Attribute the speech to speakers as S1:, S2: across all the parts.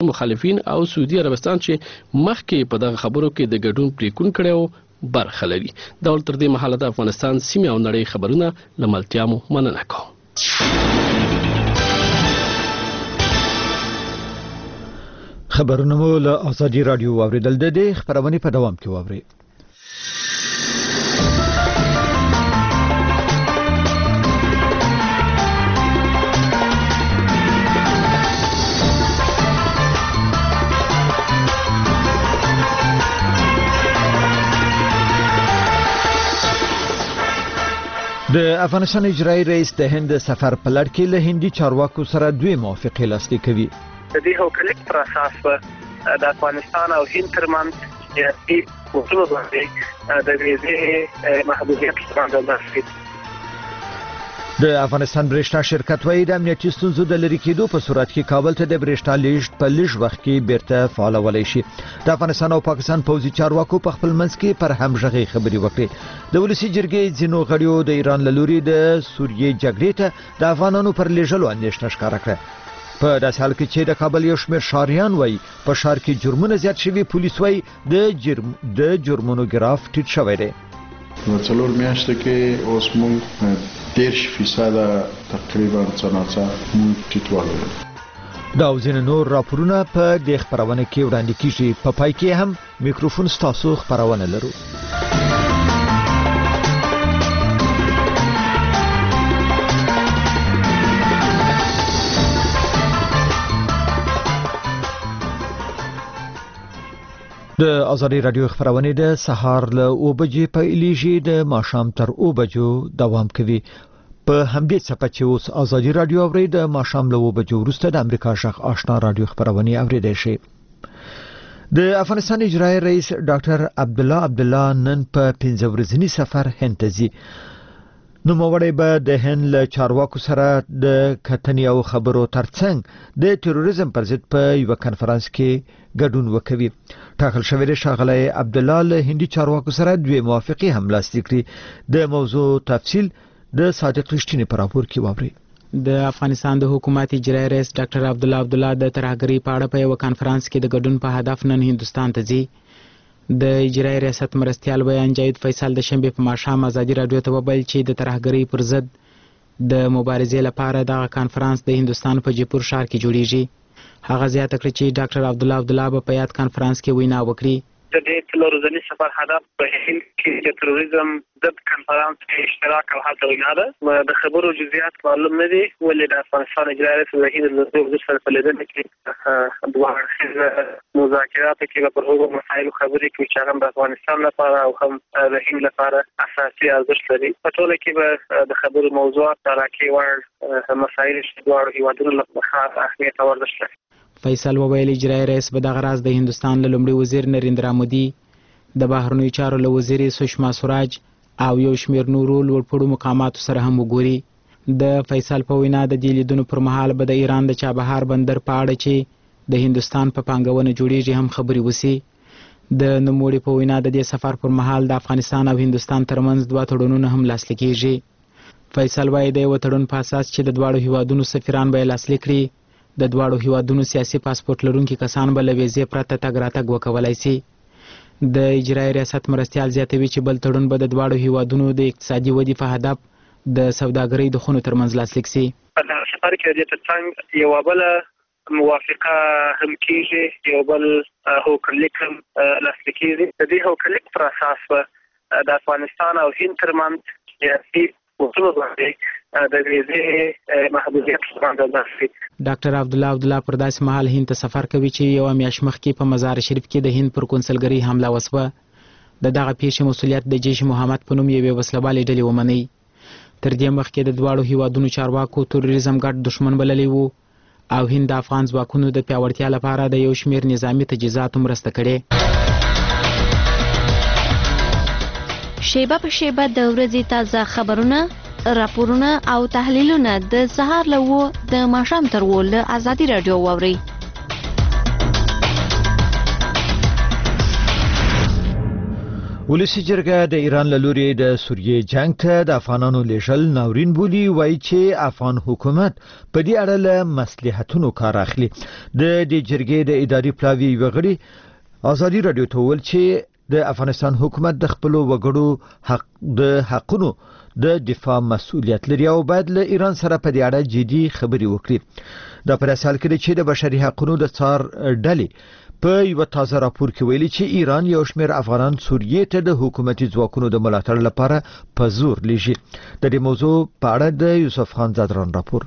S1: مخالفین او سعودي عربستان چې مخکې په دغه خبرو کې د ګډون پریکون کړو برخه لري. ډول تر دې مهاله د افغانستان سیمه او نړۍ خبرونه لملتیا مو مننه کوم.
S2: خبرونه مو له آزادي رادیو واوریدل. د دې خبرونه په دوام کې واوري. د افغانستان اجرایي رئیس د هند سفر په لړ کې له هندي چارواکو سره دوی موافقې لاسلیک کوي.
S3: د دې هوکړې پر اساس د افغانستان او هند ترمنځ سیاسي اصول باندې د ویزې محدودیت باندې
S2: د افغانستان برېښنا شرکت وايي د امنیتي ستونزو د لرې کېدو په صورت کې کابل ته د برېښنا لیږد په لږ وخت کې بیرته فعالولی شي. د افغانستان او پاکستان پوځي چارواکو په خپل منځ کې پر همغږۍ خبرې وکړې. د ولسي جرګې ځینو غړیو د ایران له لوري د سوریې جګړې ته د افغانانو پر لیږلو اندېښنه ښکاره کړه. په داسې حال کې چې د کابل یو شمېر ښاریان وايي په ښار کې جرمونه زیات شوي، پولیس وايي د جرمونو ګراف ټیټ شوی دی.
S4: نو څلور میاشتې کې اوس موږ 10% تقریبا څنګه ټیټوالی لري.
S2: دا او ځینې نور راپورونه په دې خپرونه کې وړاندې کیږي. په پای کې هم میکروفون ستاسو خپرونه لرو. د آزادي رادیو خبرونه د سهار له 9 بجې پیلېږي د ماښام تر 9 بجو دوام کوي. په همدې څپه چې اوس آزادي رادیو اوري د ماښام له 9 بجو وروسته د امریکا شخ آشنا رادیو خبرونه اوریدای شي. د افغانستان اجرایي رئیس ډاکټر عبدالله نن په 15 ورځنی سفر هند ته ځي. نوموړی به د هند له چارواکو سره د کتنې او خبرو ترڅنګ د تروریزم پر ضد په یو کنفرانس کې ګډون وکوي. ټاکل شوی دی ښاغلی عبدالله له هندي چارواکو سره دوی موافقې هم لاسلیک کړي. د موضوع تفصیل د صادق رښتینی په راپور کې واورئ.
S5: د افغانستان د حکومت اجرایي رئیس ډاکټر عبدالله د ترهګرۍ په اړه په یو کنفرانس کې د ګډون په هدف نن هندوستان ته ځي. د اجرایي ریاست مرستیال بیان جاوید فیصل د شنبې په ماښام آزادي رادیو ته وویل چې د ترهګرۍ پر ضد د مبارزې لپاره دغه کنفرانس د هندوستان په جیپور ښار کې جوړیږي. هغه زیاته کړه چې ډاکټر عبدالله به په یاد کنفرانس کې وینا وکړي.
S3: د دې څلور ورځني سفر هدف په هند کې د تروریزم ضد کنفرانس کې اشتراک او هلته وینا ده. د خبرو جزئیات معلوم نه دي، ولې د افغانستان اجرایي رئیس د هند له وزیر سره په لیدنه کې دوه اړخیزه مذاکرات کې پر هغو مسایلو خبرې کوي چې هغه د افغانستان لپاره او هم د هند لپاره اساسي ارزښت لري. په ټوله کې به د خبرو موضوعات تراکي وړ مسایل چې دواړو هیوادونو لپاره اهمیت او ارزښت لري.
S5: فیصل وویل اجرایي رئیس به دغه راز د هندوستان له لومړي وزیر نریندرا مودي، د بهرنیو چارو له وزیر سشما سوراج او یو شمېر نورو لوړپوړو مقاماتو سره هم وګوري. د فیصل په وینا د دې لیدنو پر مهال به د ایران د چابهار بندر په اړه چې د هندوستان په پانګونه جوړیږي هم خبرې وسي. د نوموړي په وینا د دې سفر پر مهال د افغانستان او هندوستان ترمنځ دوه تړونونه هم لاسلیک کیږي. فیصل وایي د یو تړون په اساس چې د دواړو هیوادونو سفیران به یې لاسلیک کړي، د دواړو هیوادونو سیاسي پاسپورت لرونکي کسان به له ویزې پرته تګ راتګ وکولای شي. د اجرایي ریاست مرستیال زیاتوي چې بل تړون به د دواړو هیوادونو د اقتصادي ودې په هدف د سوداګرۍ د خونو ترمنځ لاسلیک شي.
S3: په دغه سفر کې د دې ترڅنګ یوه بله موافقه هم کېږي، یو بل هوکړلیک هم لاسلیک کېږي. د دې هوکړلیک پر اساس به د افغانستان او هند ترمنځ سیاسي اصولو باندې د ویزې محدودیت باندې
S5: ډاکټر عبدالله پر داسې مهال هند ته سفر کوي چې یو میاشت مخکې په مزار شریف کې د هند پر کونسلګرۍ حمله وسوه. د دغه پیښې مسؤلیت د جیش محمد په نوم یوې وسلوالې ډلې ومني. تر دې مخکې د دواړو هیوادونو چارواکو تروریزم ګډ دښمن بللی وو او هند د افغان ځواکونو د پیاوړتیا لپاره د یو شمېر نظامي تجهیزاتو مرسته کړې.
S6: شیبه په شیبه د ورځې تازه خبرونه، راپورونه او تحلیلونه د سهار له 9 د ماښام تر 10 له آزادي رادیو واورئ.
S2: ولسی جرګه د ایران له لوري د سوریې جنگ ته د افغانانو لېږل ناورین بولي، وایي چې افغان حکومت په دې اړه له مصلحتونو کار اخلي. د دې جرګې د اداري پلاوي وغړي ازادي رادیو ته ویل چې د افغانستان حکومت د خپل وګړو د حقونو د دفاع مسؤلیت لري او باید له ایران سره په دې اړه جدي خبرې وکړي. دا پر اساس کې چې د بشري حقونو د څار ډلې په یو تازه راپور کې ویلي چې ایران یو شمېر افغانان سوریې ته د حکومتي ځواکونو د ملاتړ لپاره په زور لیږي. د دې موضوع په اړه د یوسف خان زادران راپور.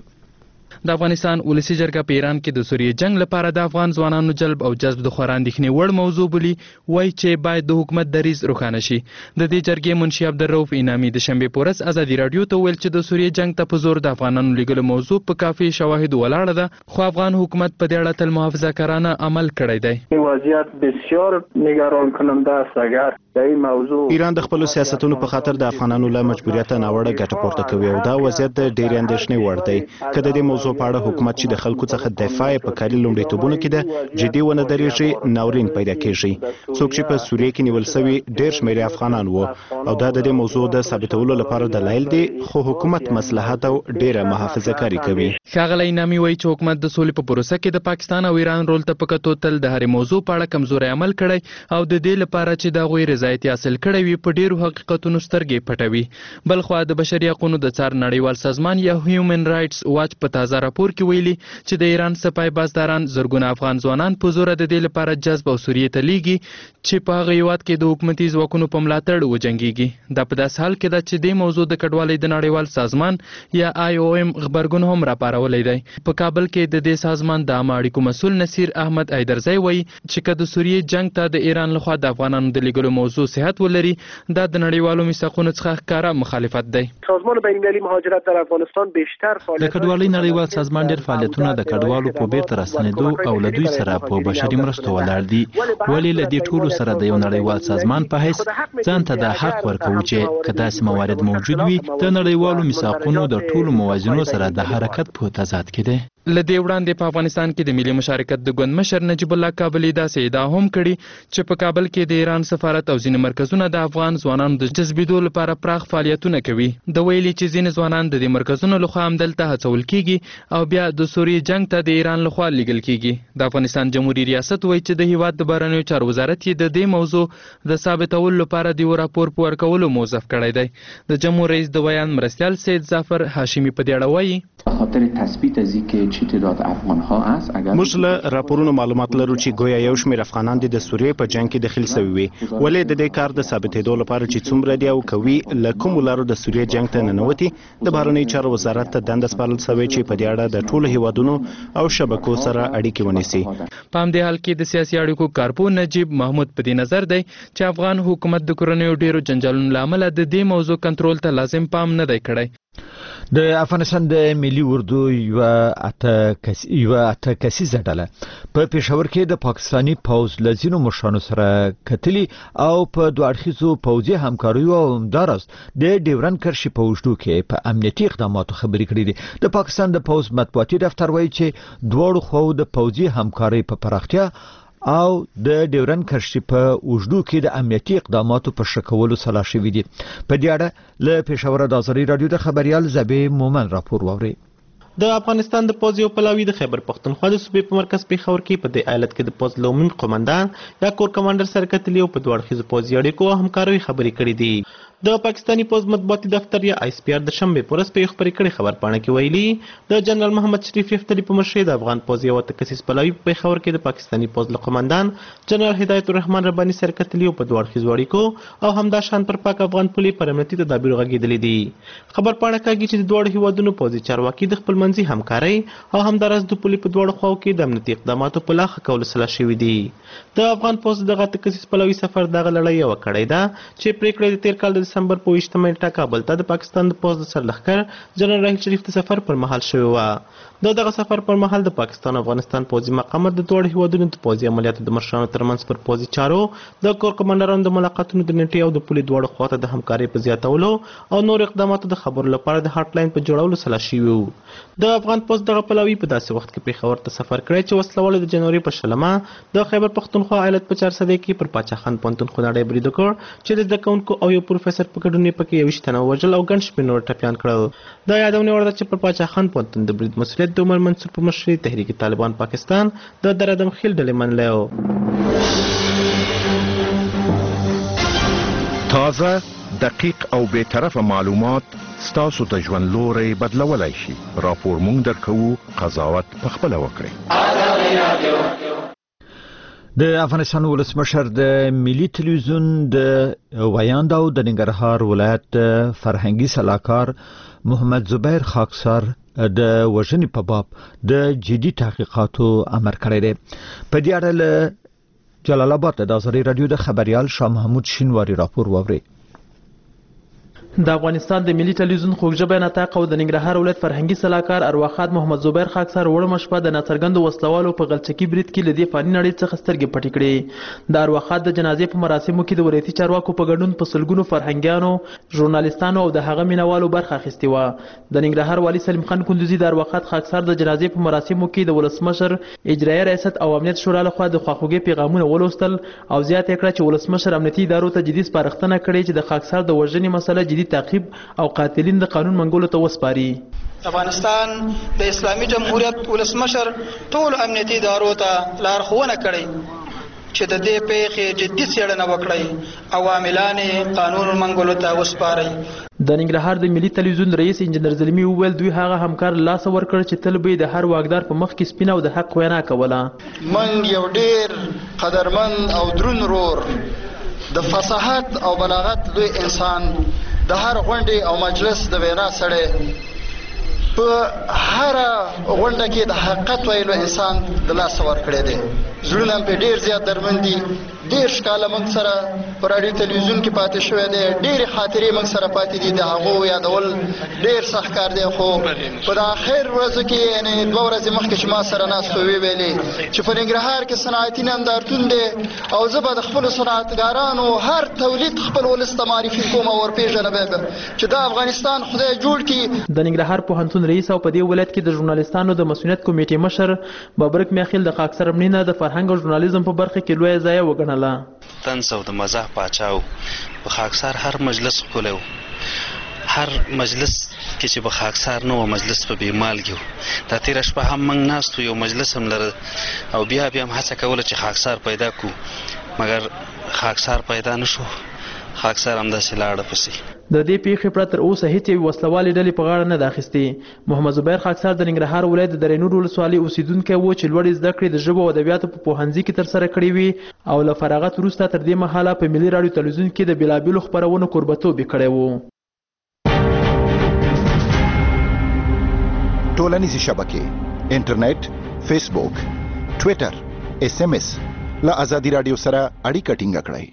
S7: د افغانستان ولسی جرګه په ایران کې د سوریې جنگ لپاره د افغان ځوانانو جلب او جذب د خورا اندېښنې وړ موضوع بولي، وایي چې باید د حکومت دریځ روښانه شي. د دې جرګې منشي عبدالرؤف انعامي د شنبې په ورځ ازادي رادیو ته ویل چې د سوریې جنگ ته په زور د افغانانو لیږلو موضوع په کافي شواهد ولاړه ده، خو افغان حکومت په دې اړه تل محافظه‌کارانه عمل کړی دی.
S3: وضعیت بسیار نگران کننده است. اگر این موضوع
S8: ایران د خپل سیاستونو په خاطر د افغانانو له مجبوریت ناوړه ګټه پورته کوي او دا وضعیت د ډېرې اندېښنې وړ دی. که د دې موضوع په اړه حکومت چې د خلکو څخه دفاع په کاري لومړیتوبونو کې ده جدي ونه درېږي، ناورین پیدا کېږي. څوک چې په سوریې کې نیول شوي ډېر شمېر افغانان وو او دا د دې موضوع د ثابتولو لپاره دلایل دي، خو حکومت مصلحت او ډېره محافظه‌کاري کوي.
S7: ښاغلی انعامي وایي چې حکومت د سولې په پروسه کې د پاکستان او ایران رول ته په کتو تل د هرې موضوع په اړه کمزوری عمل کړی او د دې لپاره چې د هغوی رضایت حاصل کړی وي په ډېرو حقیقتونو سترګې پټوي. بلخوا د بشري حقونو د څار نړیوال سازمان یا هیومن رایټس واچ په تازه راپور کې ویلي چې د ایران سپای بازداران زرګونه افغان ځوانان په زوره د دې لپاره جذب او سوریې ته لیږي چې په هغه هیواد کې د حکومتي ځواکونو په ملاتړ وجنګېږي. دا په داسې حال کې ده چې دې موضوع د کډوالۍ د نړیوال سازمان یا IOM غبرګون هم راپارولی دی. په کابل کې د دې سازمان د عامه اړیکو مسؤل نصیر احمد ایدرزی وایي چې که د سوریې جنگ ته د ایران لخوا د افغانانو د لیږلو موضوع صحت ولري، دا د نړیوالو میثاقونو څخه ښکاره مخالفت دی.
S3: سازمان بین‌المللي مهاجرت در افغانستان بیشتر
S9: د کډوالۍ نړیوال سازمان ډېر فعالیتونه د کډوالو په بیرته راستنېدو او له دوی سره په بشري مرستو ولاړ دي. ولې له دې ټولو سره د یو نړیوال سازمان په حیث ځان ته د حق ورکوو چې که داسې موارد موجود وي د نړیوالو میثاقونو د ټولو موازینو سره د حرکت په تضاد کې دی.
S7: له دې وړاندې په افغانستان کې د ملي مشارکت د ګوند مشر نجیب الله کابلي داسې ادعا هم کړې چې په کابل کې د ایران سفارت او ځینې مرکزونه د افغان ځوانانو د جذبېدو لپاره پراخ فعالیتونه کوي. د ویلي چې ځینې ځوانان د دې مرکزونو لخوا همدلته هڅول کېږي او بیا د سوریې جنگ ته د ایران لخوا لیږل کېږي. د افغانستان جمهوریت ریاست وایي چې د هیواد د بهرنیو چارو وزارت یې د دې موضوع د ثابتولو لپاره د یو راپور په ورکولو موظف کړی دی. د جمهور رئیس د بیان مرستیال سید ظفر هاشمي په دې اړه وایي
S8: موږ له راپورونو معلومات لرو چې ګویا یو شمېر افغانان د سوریې په جنگ کې داخل شوي وي. ولې د دې کار د ثابتېدو لپاره چې څومره دی او کوي له کومو لارو د سوریې جنگ ته ننوتي، د بهرنیو چارو وزارت ته دنده سپارل شوې چې په دې اړه د ټولو هیوادونو او شبکو سره اړیکې ونیسي.
S7: په همدې حال کې د سیاسي اړیکو کارپوه نجیب محمود په دې نظر دی چې افغان حکومت د کورنیو ډیرو جنجالونو له امله د دې موضوع کنټرول ته لازم پام نه دی کړی.
S2: د افغانستان د ملي اردو یو اته کسیزه ډله په پېښور کې د پاکستانی پوز لزینو مشرانو سره کتلی او په دوه اړخیزو پوځي همکاریو او همدارس د ډیورن کرښې په اوږدو کې په امنیتي اقداماتو خبرې کړې دي. د پاکستان د پوز مطبوعاتي دفتر وایي چې دواړو خواو د پوځي همکارۍ په پراختیا او د ډیورن کرښې په اوږدو کې د امنیتي اقداماتو په ښه کولو سلا شوي دي. په دې اړه له پېښوره د ازادي راډیو د خبريال زبی مومن راپور واوري.
S10: د افغانستان د پوځ یو پلاوی د خیبر پښتونخوا د صوبې په مرکز پېښور کې په دې ایالت کې د پوځ لومړی قومندان یا کور کمانډر سره کتلي او په دوه اړخیزو پوځي اړیکو او همکاروي خبرې کړې دي. د پاکستانی پوځ مطبوعاتي دفتر یا ISPR د شنبې په ورځ په یو خبرې کړې خبرپاڼه کې ویلي د جنرال محمد شریف یفتلی په مشرۍ د افغان پوځ یو تکسیس پلاوی په پېښور کې د پاکستانی پوځ له قومندان جنرال هدایت الرحمن رباني سره کتلي او په دوه اړخیزو اړیکو او همدا شان پر پاک افغان پولي پر امنیتي تدابیر غږېدلې دي. خبرپاڼه کوي چې د دوه هیوادونو پوځي چارواکي د خپل منځي همکارۍ او همدارس د پولي په دوه خواو کې د امنیتي اقداماتو په لاخه کولو سلا شوي دي. د افغان پوځ دغه تکسیس پلاوی سفر دغه لړۍ یو کړی ده چې پریکړه د تیر کال د دسمبر په 28 نیټه کابل ته د پاکستان د پوځ د سرلښکر جنرال راحیل شریف د سفر پر مهال شوې وه. دغه سفر پر مهال د پاکستان او افغانستان پوځي مقامات د دواړو هیوادونو د پوځي عملیاتو د مشرانو ترمنځ پر پوځي چارو د کور کمانډرانو د ملاقاتونو د نیټې او د پولې دواړو خواته د همکارۍ په زیاتولو او نور اقداماتو د خبرو لپاره د هاټ لاین په جوړولو سلا شوي وو. د افغان پوځ دغه پلاوي په داسې وخت کې پېښور ته سفر کړی چې وسلوالو د جنوري په 20 د خیبر پښتونخوا ایالت په 4 کې پر پاچا خان پوهنتون خونړی برید وکړ چې د زده کوونکو او یو پروفیسر په ګډون یې پکې 21 تنه وژل او ګڼ شمېر نور ټپیان کړل. دا یادونه وړ ده چې پر پاچا خان پوهنتون د برید مسؤلیت د عمر منصور په مشرۍ تحریک طالبان پاکستان د درادم خیل ډلې منلی و.
S11: تازه دقیق او بی‌طرفه معلومات ستاسو د ژوند لوري بدلولای شي. راپور مونږ درکوو، قضاوت پخپله وکړئ.
S2: د افغانستان ولسمشر د ملي تلویزیون د ویاند او د ننګرهار ولایت فرهنګي سلاکار محمد زبیر خاکسار د وژنې په باب د جدي تحقیقاتو امر کړی دی. په دې اړه له جلال آباد د آزادي رادیو د خبريال شاه محمود شینواری راپور ووري.
S12: د افغانستان د ملي تلویزیون خوږژبی نطاق او د ننګرهار ولایت فرهنګي سلاکار ارواښاد محمد زبیر خاکسار وړمه شپه د ناڅرګندو وسلوالو په غلچکي برید کې له دې فاني نړۍ څخه سترګې پټې کړې. د ارواښاد د جنازې په مراسمو کې د ولایتي چارواکو په ګډون په سلګونو فرهنګیانو، ژورنالیستانو او د هغه مینوالو برخه اخیستې وه. د ننګرهار والي سلیم خان کندوزي د ارواښاد خاکسار د جنازې په مراسمو کې د ولسمشر، اجرایه ریاست او امنیت شورا لخوا د خواخوږۍ پیغامونه ولوستل او زیاته کړه چې ولسمشر امنیتي ادارو ته جدي سپارښتنه کړې چې د خاکسار د وژنې مسله جدي تعقیب او قاتلین د قانون منګولو ته وسپاري.
S13: افغانستان د اسلامي جمهوریت ولسمشر ټول امنیتي ادارو ته لارښوونه کړې چې د دې پیښې جدي څېړنه وکړي او عاملان قانون منګولو ته وسپاري.
S12: د ننګرهار د ملي تلویزیون رئیس انجنیر زلمی وویل دوی هغه همکار لاس ورکړ چې تل به د هر واګدار په مخ کې سپینه او د حق وینا کوله.
S14: من یو ډیر قدرمن او درون رور د فصاحت او بلاغت لوی انسان د هر غونډې او مجلس د وینا سره په هر غونډه کې د حقیقت ویلو انسان د لاس ورکړی دی. زړونه په ډیر زیات درمن دي. ډیر شکاله موږ سره په رادیو تلویزیون کې پاتې شوی دی. ډیر خاطرې موږ سره پاتې دي. د هغو یادول ډیر سخت کار دی. خو په د اخر ورځو کې یعنې 2 ورځې مخکې چې ما سره ناست ویلې چې په ننګرهار کې صنعتي نندارتون دی او زه به د خپلو صنعتګارانو هر تولید خپل ولس ته معرفي کوم او ورپېژنم چې دا افغانستان خدای جوړ کړي.
S12: د ننګرهار پوهنتون رئیس او په دې ولایت کې د ژورنالیستانو د مسؤلیت کمیټې مشر بابرک میاخیل د خاکسار مړینه د فرهنګ او ژورنالیزم په برخه کې لویه ضایعه وګڼله.
S15: طنز او د مزاح پاچاو په خاکسار هر مجلس ښکلی و. هر مجلس کې چې په خاکسار نه و مجلس په بیمالګي و. دا تېره شپه هم موږ ناست یو مجلس هم لره او بیا هم هڅه کوله چې خاکسار پیدا کړو مګر خاکسار پیدا نه شو. خاکسار همداسې لاړه پسې.
S12: د دې پیښې پرته تر اوسه هیڅ یوې وسلوالې ډلې په غاړه نه ده اخیستې. محمد زبیر خاکسار د ننګرهار ولایت د درینور ولسوالۍ اوسیدونکی و چې لوړې زده کړې د ژبو او ادبیاتو په پوهنځي کې ترسره کړې وې او له فراغت وروسته تر دې مهاله په ملي راډیو تلویزیون کې د بېلابېلو خپرونو کوربهتوب یې کړی و.
S11: ټولنیزې شبکې انټرنیټ، فیسبوک، ټویټر، SMS له آزادي رادیو سره اړیکه ټینګه کړئ.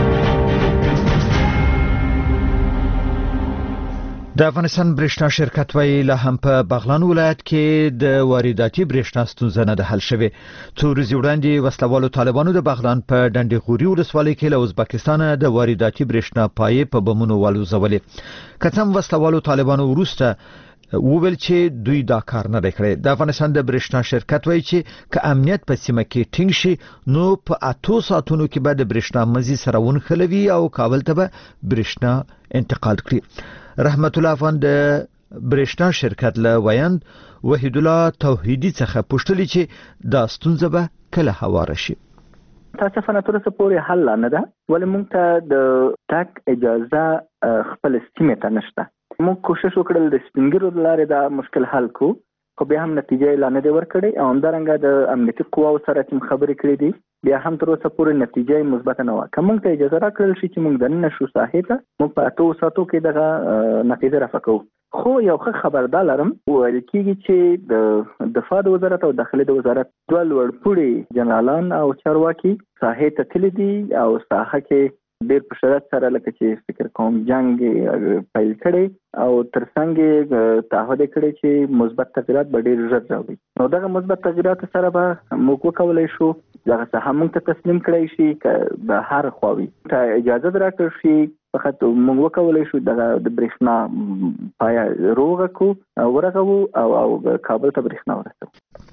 S2: د افغانستان برېښنا شرکت وایي لا هم په بغلان ولایت کې د وارداتي برېښنا ستونزه نه ده حل شوې. څو ورځې وړاندې وسلوالو طالبانو د بغلان په ډنډې غوري ولسوالۍ کې له ازبکستانه د وارداتي برېښنا پایې په بمونو والوزولې. که څه هم وسلوالو طالبانو وروسته وویل چې دوی دا کار نه دی کړی. د افغانستان د برېښنا شرکت وایي چې که امنیت په سیمه کې ټینګ شي نو په 8 ساعتونو کې به د برېښنا مزي سره ونښلوي او کابل ته به برېښنا انتقال کړي. رحمت الله افغان د برېښنا شرکت له ویاند وحید الله توحیدی څخه پوښتنه چې دا ستونزه به کله هواره شي.
S16: تاسفانه تر څه پورې حل نه ده ولې موږ ته د تاک اجازه خپل سیمه ته نشته. موږ کوشش وکړل د سپینګرو لارې دا مشکل حل کو خو بیا هم نتیجه اعلان نه ورکړي او همدارنګه د امنیتي قواو سره چې خبرې کړې دي بیا هم تر اوسه پورې نتیجه مثبت نه و. کوم ته اجازه راکړل شي چې موږ دننه شو ساحې ته موږ په 8 ساعتو کې دغه نتیجه رافقو. خو یو ښه خبردار لرم ویل کېږي چې د دفاع د وزارت او داخلي د وزارت دوه لوړپوړي جنرالان او چارواکي ساحې ته تللي دي او ساحه کې ډېر په شدت سره لکه چې فکر کوم جنگ پیل کړي او ترڅنګ تعهد کړي چې مثبت تغیرات به ډېر ژر راوړي. نو دغه مثبت تغیرات سره به موږ وکولای شو دغه څه هم ته تسلیم کړی شي ک به هر خواوي ته اجازه درکړ شي فقط موږ وکولای شو د برېښنا پای روغه کو ورغو او کابل ته برېښنا ورسوو.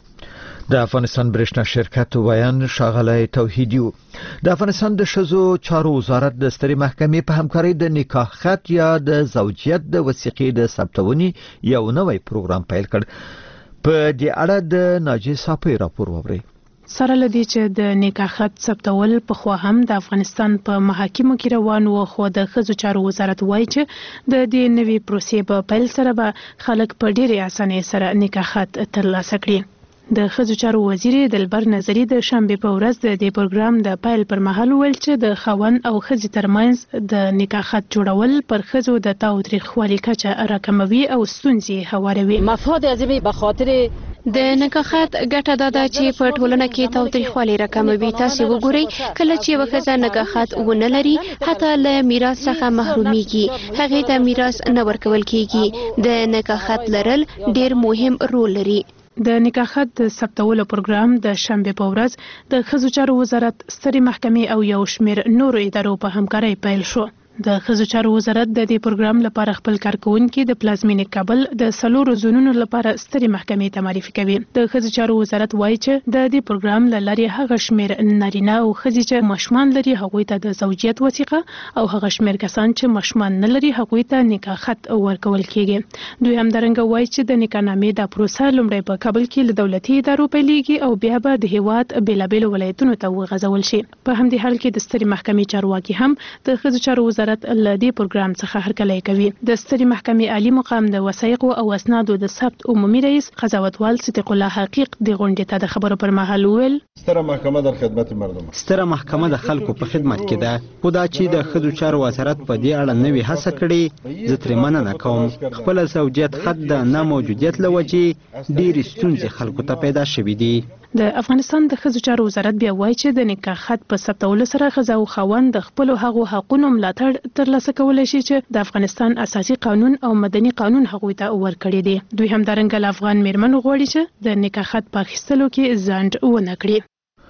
S2: د افغانستان برېښنا شرکت ویان ښاغلی توحیدي و. د افغانستان د ښځو چارو وزارت د سترې محکمې په همکارۍ د نکاح خط یا د زوجیت د وثیقې د ثبتونې یو نوی پروګرام پیل کړ. په دې اړه د ناجی صافی راپور واورئ.
S17: سره لدی چې د نکاح خط ثبتول په خو هم د افغانستان په محاکمو کې روان و، خو د ښځو چارو وزارت وایي چې د دې نوي پروسې په پیل سره به خلک په ډېرې اسانۍ سره نکاح خط ترلاسه کړي. د ښځو چارو وزیر دلبر نظری د شنبه په ورځ د دې پروګرام د پیل پر مهال ویل چې د خاوند او ښځې ترمنځ د نکاح خط جوړول پر ښځو د تاوتریخوالي کچه راکموي او ستونزې هواروي.
S18: مفاد ازمي به خاطر
S6: د نکاح خط ګټه دا ده چې په ټولنه کې تاوتریخوالی راکموي. تاسو وګورئ کله چې یوه ښځه نکاح خط ونه لري حتی له میراث څخه محرومیږي، هغې ته میراث نه ورکول کیږي. د نکاح خط لرل ډیر مهم رول لري.
S17: د نکاح خط د ثبتولو پروګرام د شنبه په ورځ د ښځو چارو وزارت سترې محکمې او یو شمېر نورو ادارو په همکارۍ پیل شو. د ښځو چارو وزارت د دې پروګرام لپاره خپل کارکونکي د پلازمینې کابل د 4 زونونو لپاره سترې محکمې ته معرفي کوي. د ښځو چارو وزارت وایي چې د دې پروګرام له لارې هغه شمېر نارینه او ښځې چې ماشومان لري هغوی ته د زوجیت وثیقه او هغه شمېر کسان چې ماشومان نه لري هغوی ته نکاح خط ورکول کیږي. دوی همدارنګه وایي چې د نکاح نامې د پروسه لومړی په کابل کې له دولتي ادارو پیلېږي او بیا به د هیواد بېلابېلو ولایتونو ته وغځول شي. په همدې حال کې د سترې محکمې چارواکي هم د ښځو چارو وزارت له دې پروګرام څخه هرکلی کوي. د سترې محکمې عالی مقام د وثایقو او اسنادو د ثبت عمومي رئیس قضاوتوال صدیق الله حقیق د غونډې ته د خبرو پر مهال وویل
S19: ستره محکمه در خدمت مردم،
S20: ستره محکمه د خلکو په خدمت کې ده. خو دا چې د ښځو چارو وزارت په دې اړه نوې هڅه کړې زه ترې مننه کوم. خپل زوجیت خط د نه موجودیت له وجې ډېرې ستونزې خلکو ته پیدا شوې دي.
S17: د افغانستان د ښځو چارو وزارت بیا وایي چې د نکاح خط په ثبتولو سره ښځه او خاوند د خپلو هغو حقونو ملاتړ ترلاسه کولی شي چې د افغانستان اساسي قانون او مدني قانون هغوی ته ورکړي دي. دوی همدارنګه له افغان میرمنو غواړي چې د نکاح خط په اخیستلو کې ځنډ ونه کړي.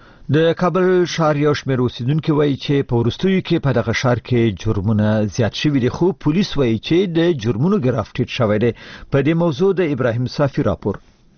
S2: د کابل ښار یو شمېر اوسیدونکي وایي چې په وروستیو کې په دغه ښار کې جرمونه زیات شوي دي، خو پولیس وایي چې د جرمونو ګراف ټیټ شوی دی. په دې موضوع د ابراهیم صافي راپور.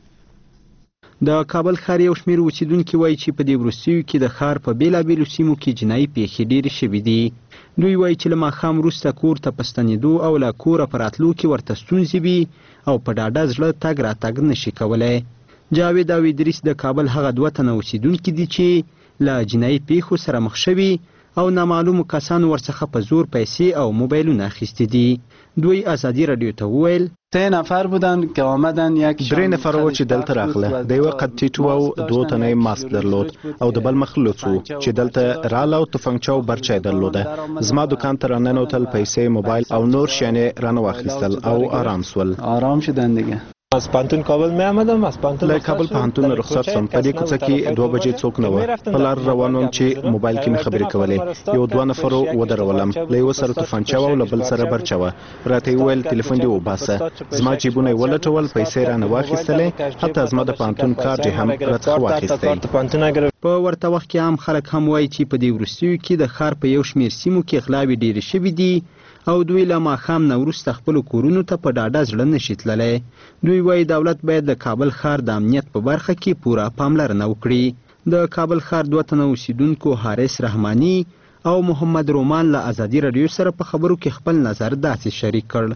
S20: د کابل ښار یو شمېر اوسیدونکي وایي چې په دې وروستیو کې د ښار په بېلابېلو سیمو کې جنایي پیښې ډېرې شوي دي. دوی وایي چې له ماښام وروسته کور ته په ستنېدو او له کوره په راتلو کې ورته ستونزې وي او په ډاډه زړه تګ راتګ نشي کولی. جاوید او ادریس د کابل هغه 2 تنه اوسیدونکي دي چې له جنایي پیښو سره مخ شوي او نامعلومو کسانو ورڅخه په زور پیسې او موبایلونه اخیستي دي. دوی ازادي رادیو ته وویل
S21: 3 نفر بودن که آمدن یک
S8: 3 نفر و چې دلته راغله. د یو قد ټیټو او 2 تنه ماسک درلود او د بل مخ لوڅو چې دلته رااله او تفنګچا او برچای درلوده. زما دکان ته راننوتل، پیسې، موبایل او نور شیانې رانه واخیستل او آرام سول.
S21: آرام شدن دیگه.
S10: از پانتون کابل می آمدم، از پانتون
S8: له کابل پانتون رخصت شوم. په دې کوڅه کې 2 بجې څوک نه و. په لار روان وم چې موبایل کې مې خبرې کولې. یو 2 نفرو ودرولم، له یو سره تفنګچا او له بل سره برچا و. راته ویل ټلیفون دې وباسه. زما جیبونه ولټول، پیسې رانه واخیستلې، حتی زما د پانتون کارت هم راڅخه واخیستی.
S20: په ورته وخت کې عام خلک هم وایي چې په دې وروستیو کې د ښار په یو شمېر سیمو کې غلاوې ډېرې شوي دي او دوی له ماښام نه وروسته خپلو کورونو ته په ډاډه زړه نشي تللی. دوی وایي دولت باید د کابل ښار د امنیت په برخه کې پوره پاملرنه وکړي. د کابل ښار 2 تنه اوسیدونکو حارث رحماني او محمد رومان له ازادي رادیو سره په خبرو کې خپل نظر داسې شریک کړ.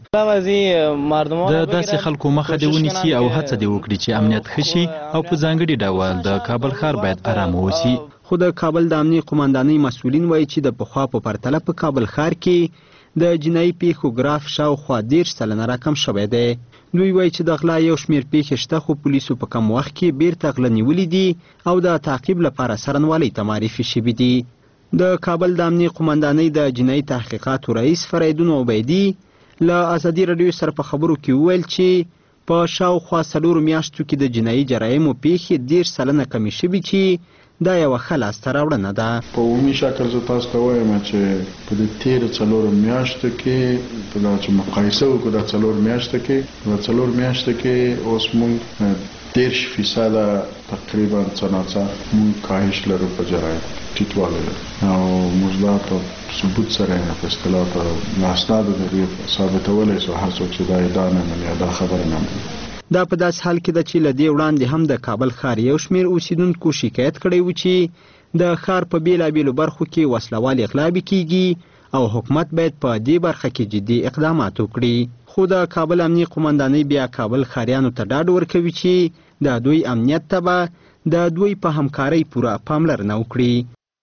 S9: د داسې خلکو مخه دې ونیسي او هڅه دې وکړي چې امنیت ښه شي او په ځانګړي ډول د کابل ښار باید آرام اوسي.
S20: خو د کابل د امنیت قومندانۍ مسؤلین وایي چې د پخوا په پرتله په کابل ښار کې د جنایي پیښو ګراف شاوخوا 10% راکم شوی دی. دوی وایي چې د غلا یو شمېر پیښې شته، خو پولیسو په کم وخت کې بیرته غله نیولي دي او د تعقیب لپاره څارنوالۍ ته معرفي شوي دي. د کابل د امنیت قومندانۍ د جنایي تحقیقاتو رئیس فریدون عبیدي له ازادي رادیو سره په خبرو کې وویل چې په شاوخوا 4 میاشتو کې د جنایي جرایمو پیښې 10% کمې شوي چې دا یو ښه لاسته راوړنه ده.
S4: په عمومي شکل زه تاسو ته وایم چې په دې تېرو 4 میاشتو کې دا چې مقایسه وکړو د 4 میاشتو کې د 4 میاشتو کې اوس موږ 10% تقریبا څنګه موږ کاهش لرو په جرایم ټیټوالی او موږ دا په ثبوت سره په اصطلاح په ناسناد د ثابتولای شو هر څوک چې دا ادعا نه مني دا خبره نه مني.
S20: دا په داس حال کې د چې لدی وړاندې هم د کابل ښار یو شمیر اوسیدونکو شکایت کړی و چې د ښار په بیلابیلو برخو کې وسلوال اغلا کیږي او حکومت باید په دې برخه کې جدي اقدامات وکړي. خو د کابل امنیه قومندانۍ بیا کابل ښاریانو ته ډاډ ورکوي چې د دوی امنیت ته به د دوی په همکارۍ پوره پاملرنه وکړي.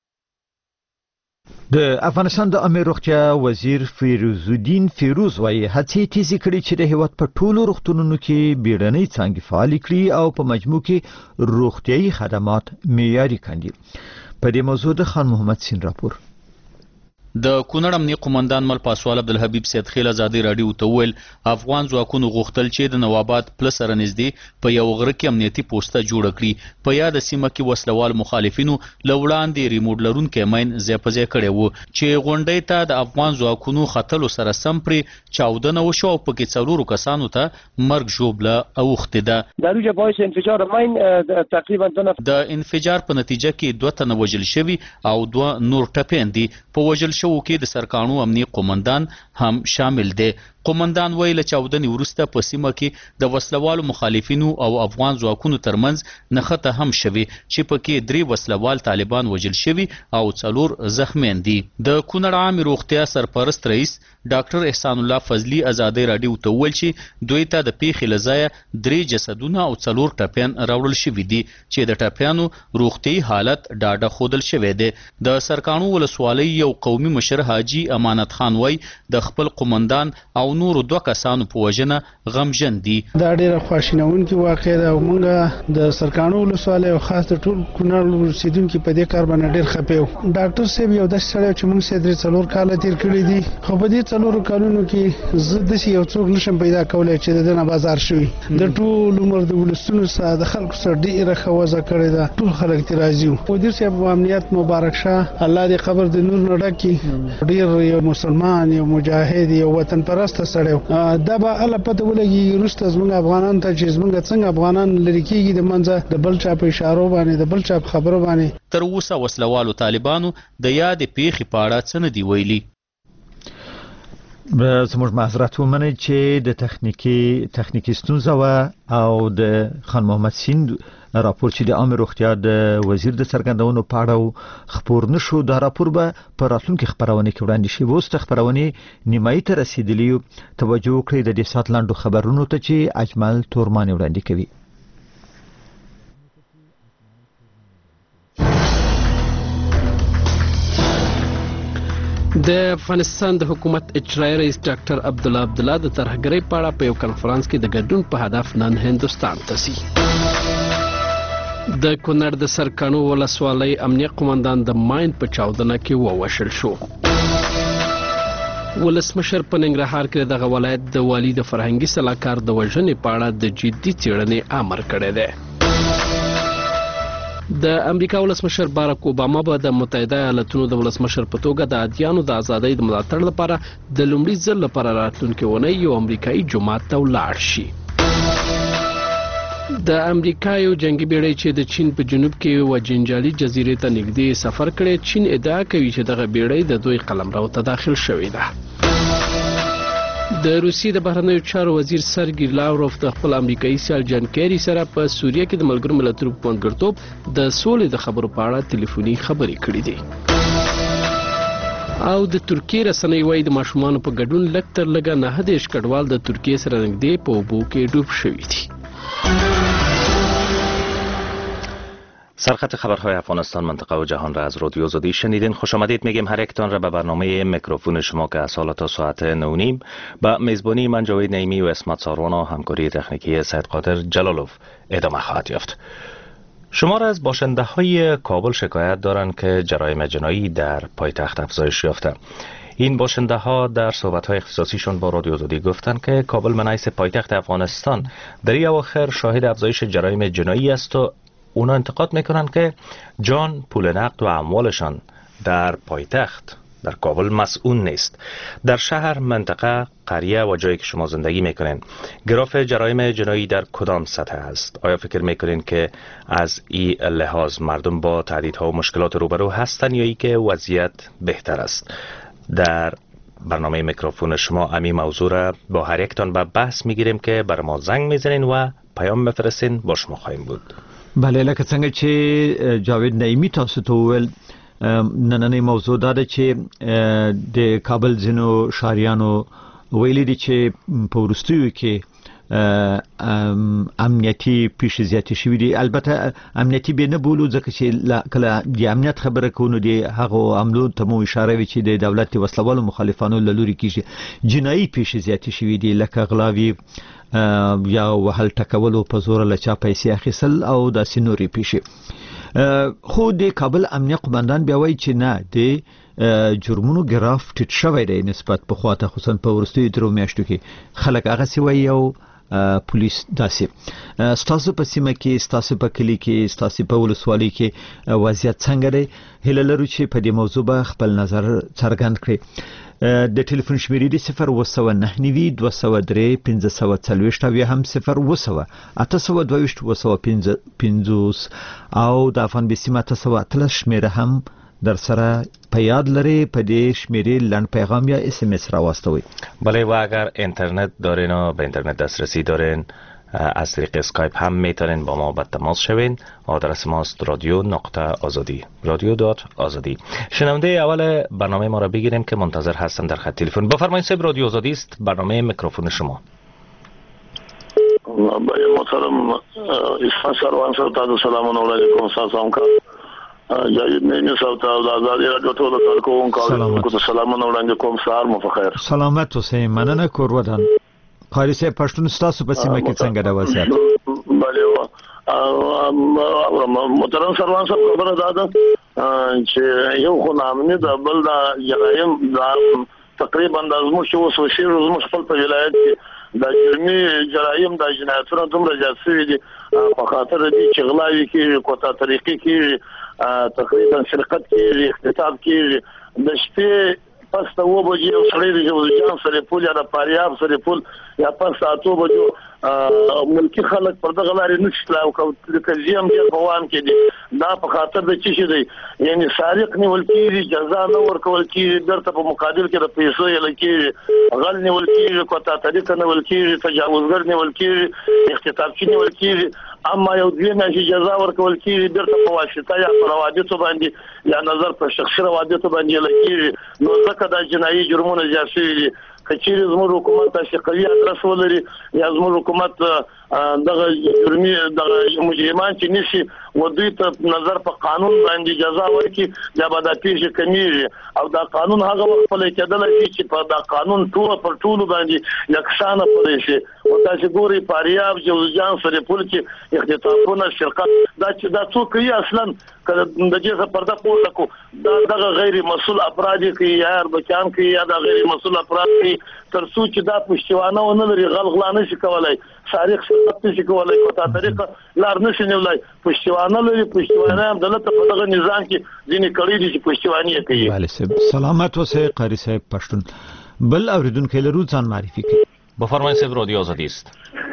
S2: د افغانستان د عامه روغتیا وزیر فیروزالدین فیروز وايي هڅې تیزې کړي چې د هیواد په ټولو روغتونونو کې بیړنۍ څانګې فعالې کړي او په مجموع کې روغتیايي خدمات معیاري کړي. په دې موضوع د خان محمد سین راپور.
S18: د کونړ امنیه قومندان مل پاسوال عبدالحبیب سید خیل ازادي راډیو ته ویل افغان ځواکونو غوښتل چې د نواباد پلس سره نږدې په یو غره کې امنیتي پوسټه جوړه کړي. په یاد سیمه کې وسلوال مخالفینو له وړاندې ریموټ لرونکی ماین ځای په ځای کړی و چې غونډۍ ته د افغان ځواکونو ختلو سره سم پرې چاودنه وشوه او پکې 4 کسانو ته مرګ ژوبله اوښتې ده.
S22: در اوج باعث انفجار ماین تقریبا
S18: د انفجار په نتیجه کې 2 تنه وژل شوي او 2 نور ټپیان دي. په وژل شوو کې د سرکانو امنیه قومندان هم شامل دی. قومندان ویل چاودنې وروسته په سیمه کې د وسلوالو مخالفینو او افغان ځواکونو ترمنځ نښته هم شوي چې پکې 3 وسلوال طالبان وژل شوي او 4 زخمیان دي. د کونړ عامه روغتیا سرپرست رئیس ډاکټر احسان الله فضلی ازادي راډیو ته ویل چې دوی ته د پیښې له ځایه 3 جسدونه او 4 ټپیان راوړل شوي دي چې د ټپیانو روغتیايي حالت ډاډه ښودل شوی دی. د سرکانو ولسوالۍ یو قومي مشر حاجی امانت خان وای د خپل قومندان او نورو 2 کسانو په وژنه غمجن دي.
S22: دا ډیره خواشینونکې واقعه ده او موږ د سرکانو ولسوالۍ او خاص د ټول کونړ اوسیدونکو په دې کار باندې ډیر خپه یو. ډاکټر صاحب یو داسې سړی چې موږ سره 4 کال تیر کړی دي خو په دې 4 کالونو کې زه داسې یو څوک نشم پیدا کولای چې د دنیا بازار شوي. د ټول عمر د ولستونو سره د خلکو سره ډیره خوازه کړی ده. ټول خلک ته راضي وو. وزیر صاحب امنیت مبارک شه الله دې قبر د نور نه ډکي. ډیر یو مسلمان یو مجاهد یو وطن پرست سره دا به الله پته ولګي روسته زموږ افغانان ته چې زموږ څنګه افغانان لری کېږي د منځه د بل چا په اشارو باندې د بل چا په خبرو باندې.
S18: تر اوسه وسلوالو طالبانو د یاد پیښې په اړه څه نه دی ویلي.
S2: زموږ معذرت ومنئ چې د تخنیکی ستونزه و او د خان محمد سین راپور چې د عامه روغتیا د وزیر د څرګندونو په اړه خبر نشو. دا راپور به په راتلونکي خبرونه کې وړاندې شي. وروسته خبرونه نیمایي ته رسیدلی توجه وکړئ د دې سات لاندو خبرونو ته چې اجمل تورمان وړاندې کوي.
S1: د افغانستان د حکومت اجرایي رئیس ډاکټر عبدالله عبدالله د ترهګرۍ په اړه په یو کنفرانس کې د ګډون په هدف نن هندوستان ته ځي. د کونړ د سرکانو ولسوالۍ امنیه قومندان د ماین په چاودنه کې ووژل شو. ولسمشر په ننګرهار کې دغه ولایت د والي د فرهنګي سلاکار د وژنې په اړه د جدي څېړنې امر کړی دی. د امریکا ولسمشر باراک اوباما به د متحده ایالاتونو د ولسمشر په توګه د ادیانو د ازادۍ د ملاتړ لپاره د لومړي ځل لپاره راتلونکي اونۍ یو امریکایي جماعت ته ولاړ شي. د امریکا یو جنگي بیړۍ چې د چین په جنوب کې و جنجالي جزیرې ته نږدې سفر کړی. چین ادعا کوي چې دغه بیړۍ د دوی قلمرو ته داخل شوې ده. د روسیې د بهرنیو چارو وزیر سرګي لاوروف د خپل امریکایي سیال جان کیری سره په سوریه کې د ملګرو ملتونو په منځګړیتوب د سولې د خبرو په اړه ټلیفوني خبرې کړې دي. او د ترکیې رسنۍ وايي د ماشومانو په ګډون لږ تر لږه 9 کډوال د ترکیې سره نږدې په اوبو کې ډوب شوي دي.
S23: سرخط خبرهای افغانستان منطقه و جهان را از رادیو آزادی شنیدین. خوش آمدید میگیم هر یکتان را به برنامه میکروفون شما که از حالا تا ساعت 9:30 با میزبانی من جاوید نعیمی و اسمت ساروان و همکاری تکنیکی سید قادر جلالوف ادامه خواهد یافت. شمار از باشنده های کابل شکایت دارند که جرایم جنایی در پایتخت افزایش یافته. این باشنده ها در صحبت های اختصاصیشون با رادیو آزادی گفتند که کابل منعکس پایتخت افغانستان در این اواخر شاهد افزایش جرایم جنایی است و اونا انتقاد میکنن که جان، پول نقد و اموالشان در پایتخت در کابل مسئول نیست. در شهر، منطقه، قریه و جایی که شما زندگی میکنین، گراف جرایم جنایی در کدام سطح است؟ آیا فکر میکنین که از این لحاظ مردم با تهدیدها و مشکلات روبرو هستن یا ای که وضعیت بهتر است؟ در برنامه میکروفون شما امی موضوع را با هر یکتان به بحث میگیریم که بر ما زنگ میزنین و پیام میفرستین، با شما خواهیم بود.
S2: بله، لکه څنګه چې جاوید نعیمی تاسو ته وویل، نننۍ موضوع دا ده چې د کابل ځینو ښاریانو ویلي دي چې په وروستیو کې امنیتي پیښې زیاتې شوي دي. البته امنیتي به نه بولو، ځکه چې کله د امنیت خبره کوو نو د هغو عملو ته مو اشاره وي چې د دولت د وسلوالو مخالفانو له لوري کېږي. جنایي پیښې زیاتې شوي دي، لکه غلاوي یا وهل ټکولو په زور له چا پیسې اخیستل او داسې نورې پیښې. خو د کابل امنیه قومندان بیا وایي چې نه، د جرمونو ګراف ټیټ شوی دی نسبت پخوا ته، خصوصا په وروستیو درو میاشتو کې خلک هغسې وایي او پولیس داسې. ستاسو په سیمه کې، ستاسو په کلي کې، ستاسو په ولسوالۍ کې وضعیت څنګه دی؟ هیله لرو چې په دې موضوع به خپل نظر څرګند کړئ. د ټلیفون شمیرې دی 0992 203 1540 او یا هم 0 822 250 او د افغان بسیمه 813 شمیره هم در سره په یاد لري. په دې شمیرې لنډ پیغام یا SMS را واستوي.
S23: بله، و اگر اینترنت دارین و به اینترنت دسترسی دارین، از طریق اسکایپ هم میتونین با ما به تماس شوین. آدرس ماست radio.azadi radio.azadi. شنونده اول برنامه ما را بگیریم که منتظر هستن در خط تلفن. بفرمایید صاحب، رادیو آزادی است، برنامه میکروفون شما.
S3: بله محترم اسفان سروان صاحب، تاسو سلام علیکم. سلام کا جاید نعیمی صاحب ته د آزادي رادیو ټول کارکونکو سلامونه وړاندې کوم. سهار مو په خیر.
S2: سلامت اوسئ. مننه کور ودان. قاری صاحب، پښتون ستاسو په سیمه کې څنګه د وضعیت؟
S3: بله محترم سروان صاحب، خبره دا ده چې یو خو ناامني ده، بل دا جرایم دا تقریبا د زموږ چې اوس وشي زموږ خپل په ولایت کې د جرمي جرایم د جنایتونو دومره زیات شوي دي په خاطر دي چې غلاوي کېږي، کوتا طریقې کېږي، تقریبا سرقت کېږي، اغتصاب کېږي. د شپې پس ته 9 بجې یو سړی د جوزجان سره پول یا د فاریاب سره پول یا پس 8 بجو ملکی خلک پر دغه لارې نشي تلای او د کزیم ډیر په وان کې دي. دا په خاطر د چی شي دی، یعنی سارق نیول کېږي، جزا نه ورکول کېږي، درته په مقابل کې د پیسو یې لکېږي، غل نیول کېږي، کوتا طریقه نیول کېږي، تجاوزګر نیول کېږي، اختطافچی نیول کېږي. اما یو دوی میاشتې جزا ورکول کېږي، درته په واسطه یا په روابطو باندې یا نظر په شخصي روابطو باندې لکېږي. نو ځکه دا جنایي جرمونه زیات شوي دي. کچېرې زموږ حکومت تاسې قوي ادرس ولري یا زموږ حکومت دغه جرمي دغه مجرمان چې نشي و دوی ته نظر په قانون باندې جزا ورکړي، بیا به دا پیښې کمیږي. او دا قانون هغه وخت پلی کېدلی شي چې په دا قانون ټول پر ټولو باندې یکسانه پلی شي. او تاسې ګورئ فاریاب، جوزجان، سرپل کې اختطافونه، سرقت، دا چې دا څوک کوي اصلا کله د دې څخه پرده پورته کو، دا دغه غیر مسؤل افراد کوي یا اربکیان کوي یا دا غیر مسؤل افراد کوي. تر څو چې دا پښتوانه ونه لري، غلغلا نشي کولای، سارق سرقت نشي کولای، کوتا طریقه لار نشي نیولای. پښتوانه لري، پښتوانه هم دلته په دغه نظام کې ځینې کړي دي چې پښتواني کوي.
S2: بله صاحب، سلامت اوسئ. قاری صاحب پښتون بل اوریدونکی لرو، ځان معرفي کړئ.
S23: بفرمایید صاحب، رادیو آزادی است.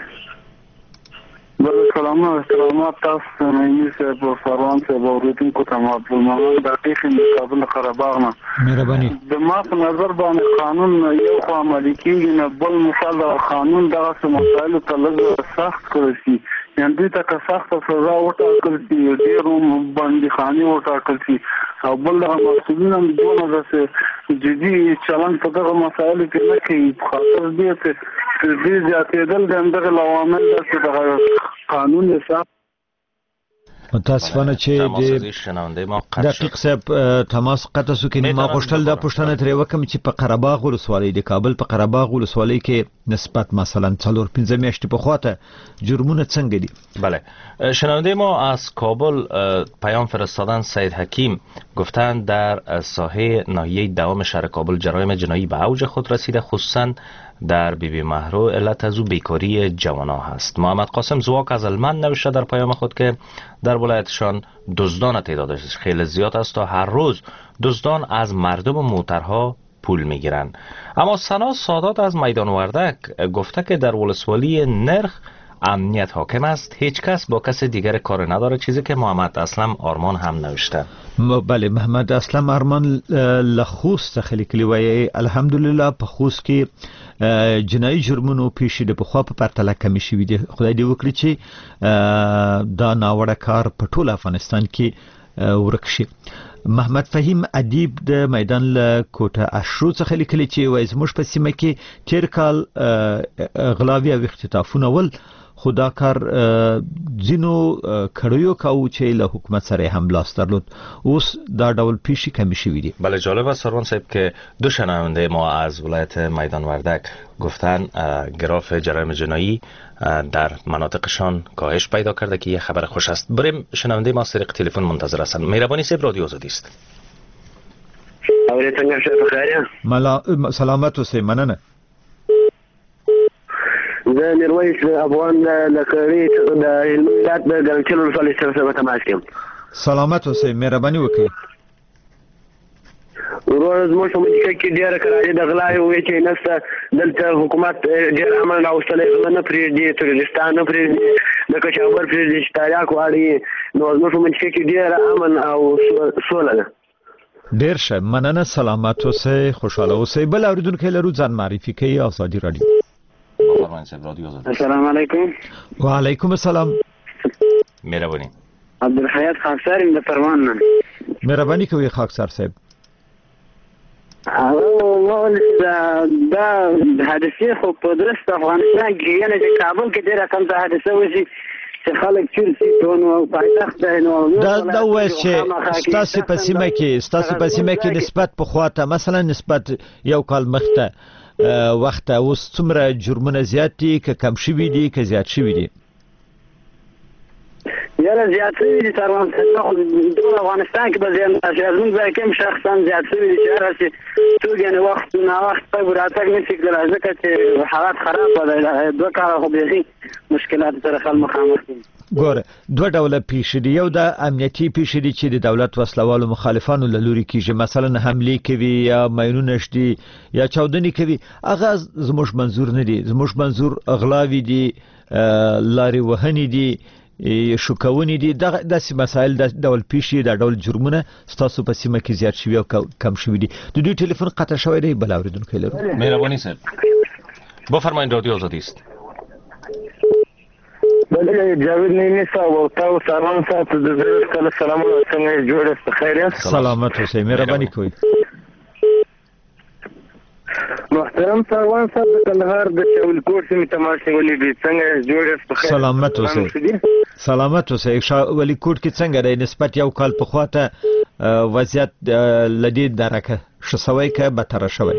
S5: سلامات تاسو نعیمی صاحب او فروان صاحب اوریدونکو ته عبدالمنان د حقیقي مقابل قرهباغ نه
S2: مهرباني.
S5: د ما په نظر باندې قانون یو خو عملي کېږي نه، بل مثال قانون دغه مسایلو ته لږ سخت کړی شي، یعنې دوی ته که سخته سزا وټاکل شي، ډېر بندیخانې وټاکل شي، او بل دغه مسؤلین هم دونه داسې جدي چلند په دغه مسایلو کې نه کوي. په خاطر دې زیاتېدل د همدغه عوامل ده چې دغه قانون حساب
S2: متاسفانه چې دقیق صاحب تماس قطع سو کې ما غوښتل دا پوښتنه ترې وکم چې په قرهباغ ولسوالۍ د کابل په قرهباغ ولسوالۍ کې نسبت مثلا 4-5 میاشتې پخواته جرمونه څنګه دي؟
S23: بله، شنونده ما از کابل پیام فرستادن. سید حکیم گفتند در ساحه ناحیه دوام شهر کابل جرایم جنایی به اوج خود رسیده، خصوصا در بیبی مهرو علت از او بیکاری جوانان هست. محمد قاسم زواک از المند نوشته در پیام خود که در ولایتشان دزدان تعدادش خیلی زیاد است تا هر روز دزدان از مردم و موترها پول میگیرن. اما سنا سادات از میدان وردک گفته که در ولسوالی نرخ امنیت حاکم است، هیچ کس با کس دیگر کار نداره، چیزی که محمد اسلم آرمان هم نوشته.
S2: بله، محمد اسلم آرمان لخوست خلی کلی وای الحمدلله په خوست کې جنایي جرمونو پیښې د پخوا په پرتله کمې شوې دي. خدای دې وکړي چې دا ناوړه کار په ټول افغانستان کې ورک شي. محمد فهیم ادیب د میدان له کوټه اشرو څخه لیکلي چې وای زموږ په سیمه کې تیر کال غلاوي او اختطافونه ول، خدا کار ځینو کړیو کاوه چې له حکومت سره هم لاس درلود. اوس دا ډول پیښې کمی شوې دي.
S23: بله، جالب است سروان صاحب که دو شنونده ما از ولایت میدان وردک گفتن گراف جرایم جنایی در مناطقشان کاهش پیدا کرده که یه خبر خوش است. بریم شنونده ما طریق تلفن منتظر هستند. مهربانی صاحب، رادیو آزادی است.
S2: سلامت اوسئ. مننه.
S7: زه میرویس افغان لکړی د ولایت د ګرچل ولسوالۍ سره تماس کوم.
S2: سلامت اوسئ، مهرباني وکړئ.
S7: ورور زموږ په منځ کې ډېره کراچۍ د غلا وې چې نسته، دلته حکومت ډېر عمل راوستلی، غله نه پرېږدي، تروریستان نه پرېږدي، د کچاور پرېږدي چې تاریاک واړي. نو زموږ په منځ کې ډېره امن او سوله ده.
S2: ډېر ښه، مننه. سلامت اوسئ، خوشحاله اوسئ. بل اورېدونکی لرو، ځان معرفي کوي. آزادي رادیو.
S7: السلام علیکم.
S2: وعلیکم السلام.
S23: مهربانی.
S7: عبدالحیات خاکسار د پروان نه.
S2: مهرباني کوي خاکسار صاحب.
S7: دا حادثه خو په درست افغانستان کې یعنی چې کابل کې ډېره کم حادثه وشي چې خلک چورسي ټونو پایتخت دی. نو
S2: دا وایي چې ستاسو په سیمه کې نسبت په خواته مثلا نسبت یو کال مخته وخت اوس څومره جرمونه زیات دي که کم شوي دي که زیات شوي دي؟
S7: یاره زیات شوي دي سروان صاحب. ټول افغانستان کې به زیات شي. زموږ ځای کې هم شخصا زیات شوي دي چې هر څه څوک یعنې وخت ناوخت په راتګ نشي کېدلی ځکه چې حالات خراب دی. دوه کاله خو بیخي مشکلات سره خلک مخامخ دي.
S2: ګوره، دوه ډوله پیښې دي. یو د امنیتي پیښې دي چې د دولت وسلوالو مخالفانو له لوري کېږي، مثلا حملې کوي یا ماینونه شدي یا چاودنې کوي. هغه زموږ منظور نه دي. زموږ منظور اغلاوي دي، لارې وهنې دي، شوکونې دي. داسې مسایل، د ډول پیښې، د ډول جرمونه ستاسو په سیمه کې زیات شوي او کم شوي دي. د دوی ټلیفون قطع شوی دی. بل اورېدونکی لرو.
S23: مهرباني صاحب، بفرمایید، رادیو آزادی است.
S7: بله، جاوید نیمی صاحب او تاسو سلام تاسو د زړه کله سلام څنګه جوړ است؟ خیر یاست؟
S2: سلامت اوسئ، مهرباني کوئ.
S7: محترم سروان صاحب د کندهار د شاولکوټ سیمې تماس نیولې دي. څنګه جوړ است؟ خیر.
S2: سلامت اوسئ. سلامت اوسئ. شاولکوټ کې څنګه دی نسبت یو کال په خواته وضعیت لدی درکه ښه شوی که بدتر شوی؟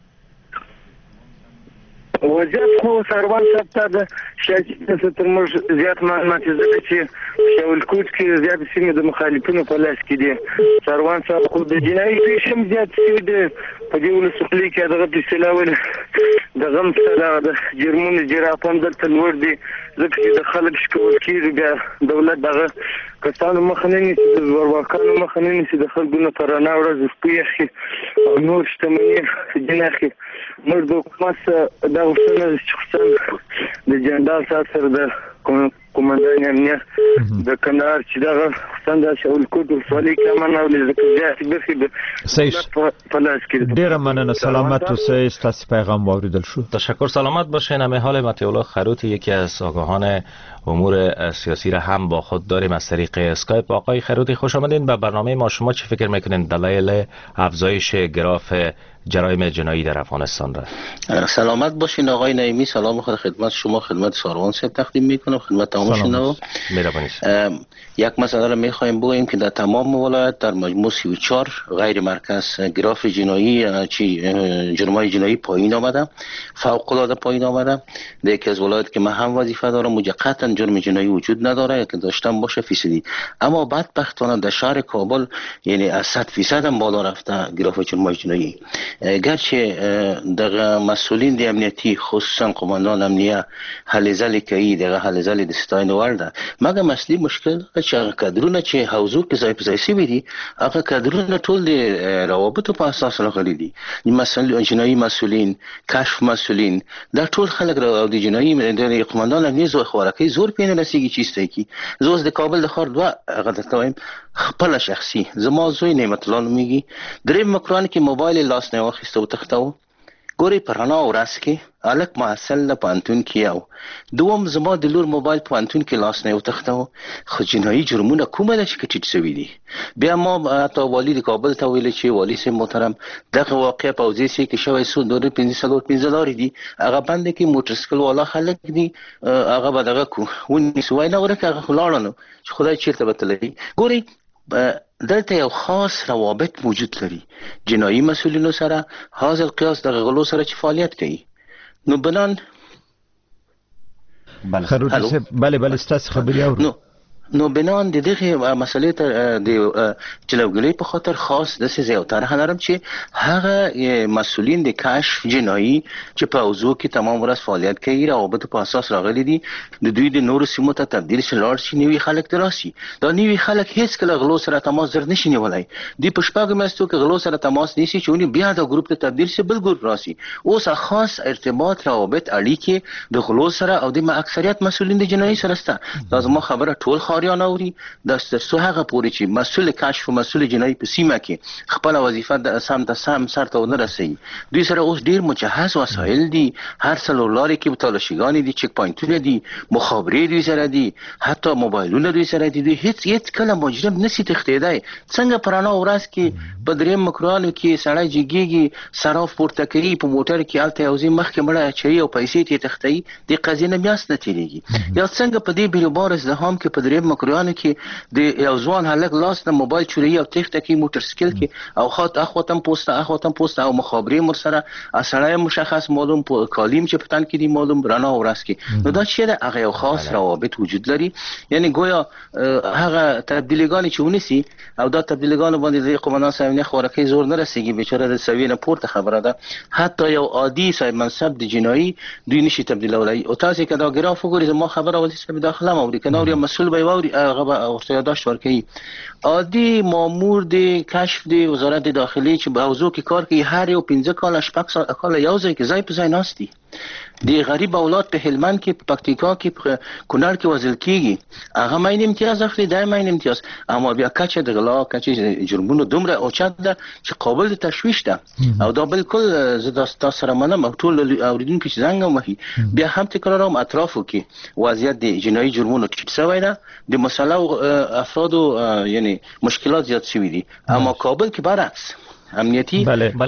S7: وضعیت خو سروان صاحب ته د شاجي تر موږ زیات معلومات ځکه چې شاولکوټ کې زیات سیمې د مخالفینو په لاس کې دي. سروان صاحب خو د جنایي پیښې هم زیات شوي دي. په دې ولسوالۍ کې دغه اصطلاح ولې د غم سره د جرمونو جرافان دلته لوړ دي ځکه چې د خلک شکول کېږي. بیا دولت دغه کسانو مخه نه نیسي، د زورواکانو مخه نه نیسي، د خلکو نه په رڼا ورځ شپې اخلي او نور شتمني جن اخلي. موږ د حکومت دا غوښتنه چې خصوصا د جنرال صاحب سره د قومندان امنیت د کندهار چې دغه خصوصا د شاولکوټ ولسوالۍ کې امن او ځکه زیاتې برخې د په لاس کې.
S2: ډېره مننه. سلامت اوسئ. ستاسو پیغام واوریدل شو.
S23: تشکر. سلامت باشین. همه حال مطیع الله خروت، یکی از آگاهان امور سیاسی را هم با خود داریم از طریق اسکایپ. آقای خروتی خوش آمدین به برنامه ما. شما چه فکر میکنین دلایل افزایش گراف جرایم جنایی در افغانستان را؟
S13: سلامت باشین آقای نعیمی. سلام خود خدمت شما، خدمت ساروان صاحب تقدیم میکنم، خدمت تمام شنوندگان.
S23: مهربانی.
S13: یک مسئله را میخوایم بگوییم که در تمام ولایت در مجموع 34 غیر مرکز گراف جنایی جرمای جنایی پایین آمده، فوق العاده پایین آمده. در یکی از ولایت که من هم وظیفه دارم اونجا قطعا جرم جنایی وجود نداره، که داشتم باشه فیصدی. اما بدبختانه در شهر کابل یعنی از 100% هم بالا رفته گراف جرمای جنایی. گرچه در مسئولین د امنیتی خصوصا قماندان امنیه هلې ځلې کوي، دغه هلې ځلې د ستاینې وړ ده، مګر اصلي مشکل چې هغه کادرونه چې حوزو کې ځای په ځای شوي دي، هغه کادرونه ټول د روابطو په اساس راغلي دي. جنایي مسئولین، کشف مسئولین، دا ټول خلک او د جنایي د قماندان امنیه زور خوراکي زور پې نه رسېږي چې ایسته کړي. زه اوس د کابل د ښار دوه هغه درته وایم خپله شخصي، زما زوی نعمت الله نومیږي، درېیم مکران کې موبایل یې لاس نه واخیسته وتښتاوه. ګورې په رڼا ورځ کې هلک محصل د پوهنتون کې یو، دوم زما د لور موبایل پوهنتون کې لاس نه وتښتاوه. خو جنایي جرمونه کومه ده چې ټیټ شوي دي؟ بیا ما حتی والي د کابل ته ویلې چې والي صاحب محترم دغه واقع په حوزې سي کې شوی څو دوره 15 لارې دي، هغه بند کې موټرسایکل والا خلک دي، هغه به دغه کو ونیسو وای نه ورکه هغه خلاړه نو چې خدای چیرته به تللی. ګورئ دلته یو خاص روابط موجود لري جنایي مسئولینو سره، حاصل قیاس د غلو سره چې فعالیت کوي. نو بنان
S2: بله ستاسو خبري اورو.
S13: نو بنان د دغه مسلې ته د جلوګیری په خاطر خاص د سزا او طرح لرم چې هغه مسئولین د کشف جنایي چې په اوضاع کې تمام ورځ فعالیت کوي، روابط په اساس راغلي دي، د دوی د نورو سیمو ته تبدیل شي، لاړ شي، نوي خلک تراسي. دا نوي خلک هیڅ کله غلو سره تماس در نشي نیولای. دی په شپږ میاشتو کې غلو سره تماس نیسي چې ونی بیا د ګروپ ته تبدیل شي، بل ګروپ راسي. اوس خاص ارتباط روابط اړیکې د غلو سره او د اکثریت مسئولین د جنایي سره سته. دا زما خبره ټول خاریان اوري، د ستاسو هغه پوري چې مسؤل کشف او مسؤل جنایي په سیمه کې خپل وظیفه د سم سرته ونه رسي. دوی سره اوس ډیر مجهز وسایل دي، هر څلور لارې کې تلاشیګانې دي، چک پوینټونه دي، مخابرې دوی سره دي، حتی موبایلونه دوی سره دي. دوی هیڅ کله مجرم نسی تښتېدای. څنګه پرانا ورځ کې په دریم مکرانو کې سړی جګیږي، صراف پورته کوي، په موټر کې الته یوځي مخکې مړه چي او پیسې ته تختي، د قضیه نه میاس نه تیریږي. یا څنګه په دې بیروبار ازدحام کې په دریم مکرانو کې د یو ځوان هلک لاس نه موبایل چوری او تخته کې موټرسایکل کې او اخوتم پوسټ او مخابرې مر سره اصله مشخص معلوم کالیم چې پتن کې دی معلوم رڼا ورځ کې. نو دا چې هغه یو خاص روابط وجود لري، یعنی گویا هغه تبدیلیګان چې ونیسي او دا تبدیلیګان باندې د قومندان صاحب نه خورکې زور نه رسیږي، بیچاره د سوي نه پورته خبره ده. حتی یو عادي صاحب منصب د جنایي دوی نشي تبدیلولای. او تاسو کې دا ګراف وګورئ، ما خبره ولې چې داخله موري کنه او مسؤل به ووري هغه ورته یاداشت ورکړي. عادي مامور د کشف د وزارت داخلي چې په حوزو کې کار کوي، هر یو 15 کال شپږ کال یو ځای کې ځای په ځای ناشتي. د غریب اولاد په هلمند کې، په پکتیکا کې، په کونړ کې وزل کیږي، هغه ماین امتیاز اخلي، دای ماین امتیاز. اما بیا کچه د غلا کچه جرمونو دومره اوچت ده چې قابل د تشویش ده. او دا بالکل زه تاسو سره منم او ټول اوریدونکو چې زنګ وهي بیا هم تکراروم اطرافو کې وضعیت د جنایي جرمونو ټیټ شوی ده، د مسلو افرادو یعنی مشکلات زیاد شوی دي. اما کابل کې برعکس امنیتی.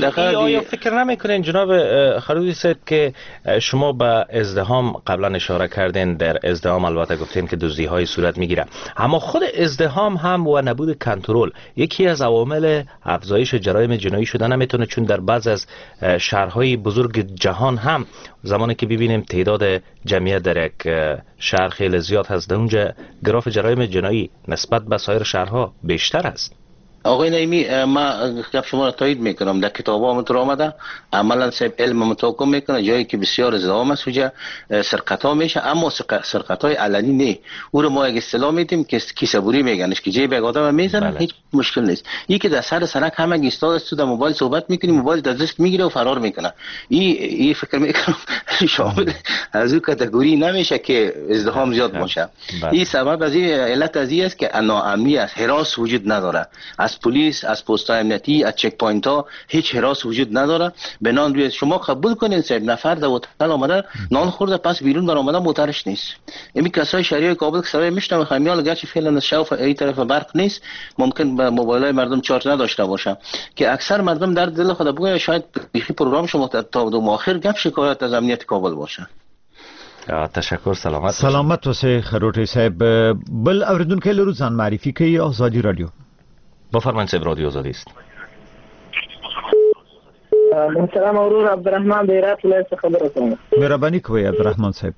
S23: آیا فکر نمیکنین جناب خرودی صاحب که شما به ازدحام قبلا اشاره کردین، در ازدحام البته گفتین که دزدی های صورت میگیره، اما خود ازدحام هم و نبود کنترل یکی از عوامل افزایش جرایم جنایی شده نمیتونه؟ چون در بعض از شهرهای بزرگ جهان هم زمانی که ببینیم تعداد جمعیت در یک شهر خیلی زیاد هست، اونجا گراف جرایم جنایی نسبت به سایر شهرها بیشتر است.
S13: آقای نعیمی، ما گفت شما را تایید میکنم، در کتابا متر آمده عملا صاحب علم متوقع میکنه جایی که بسیار ازدحام است وجه سرقت ها میشه، اما سرقت های علنی نه. او رو ما یک اصطلاح میدیم که کیسه‌بری میگنش که جیب یک آدم میزنن، هیچ مشکل نیست. این که در سر سرک همه ایستاده است، در موبایل صحبت میکنی، موبایل در دست میگیره و فرار میکنه. این فکر میکنم شامل از اون کاتگوری نمیشه که ازدحام زیاد باشه. این سبب از این علت از این است که ناامنی است، هراس وجود نداره. از پلیس، از پست‌های امنیتی، از چک پوینت ها هیچ هراس وجود نداره. بنان روی شما قبول کنین صاحب نفر در هتل آمده نان خورده پس بیرون در آمده موترش نیست. این کسای شهری کابل که سوای میشنم خمیال گرچه فعلا شوف این طرف برق نیست، ممکن به موبایل‌های مردم چارج نداشته باشه که اکثر مردم در دل خود بگوید شاید بیخی پروگرام شما تا دو ماه آخر گپ شکایت از امنیت کابل باشه.
S23: تشکر.
S2: سلامت اوسئ خروټي صاحب. بل اوریدونکو لرو ځان معرفي کوي آزادی رادیو.
S23: بفرمایید صاحب، رادیو آزادی است.
S7: محترم اورور عبدالرحمن د هرات ولایت څخه خبره کوم.
S2: مهرباني کوئ عبدالرحمن صاحب.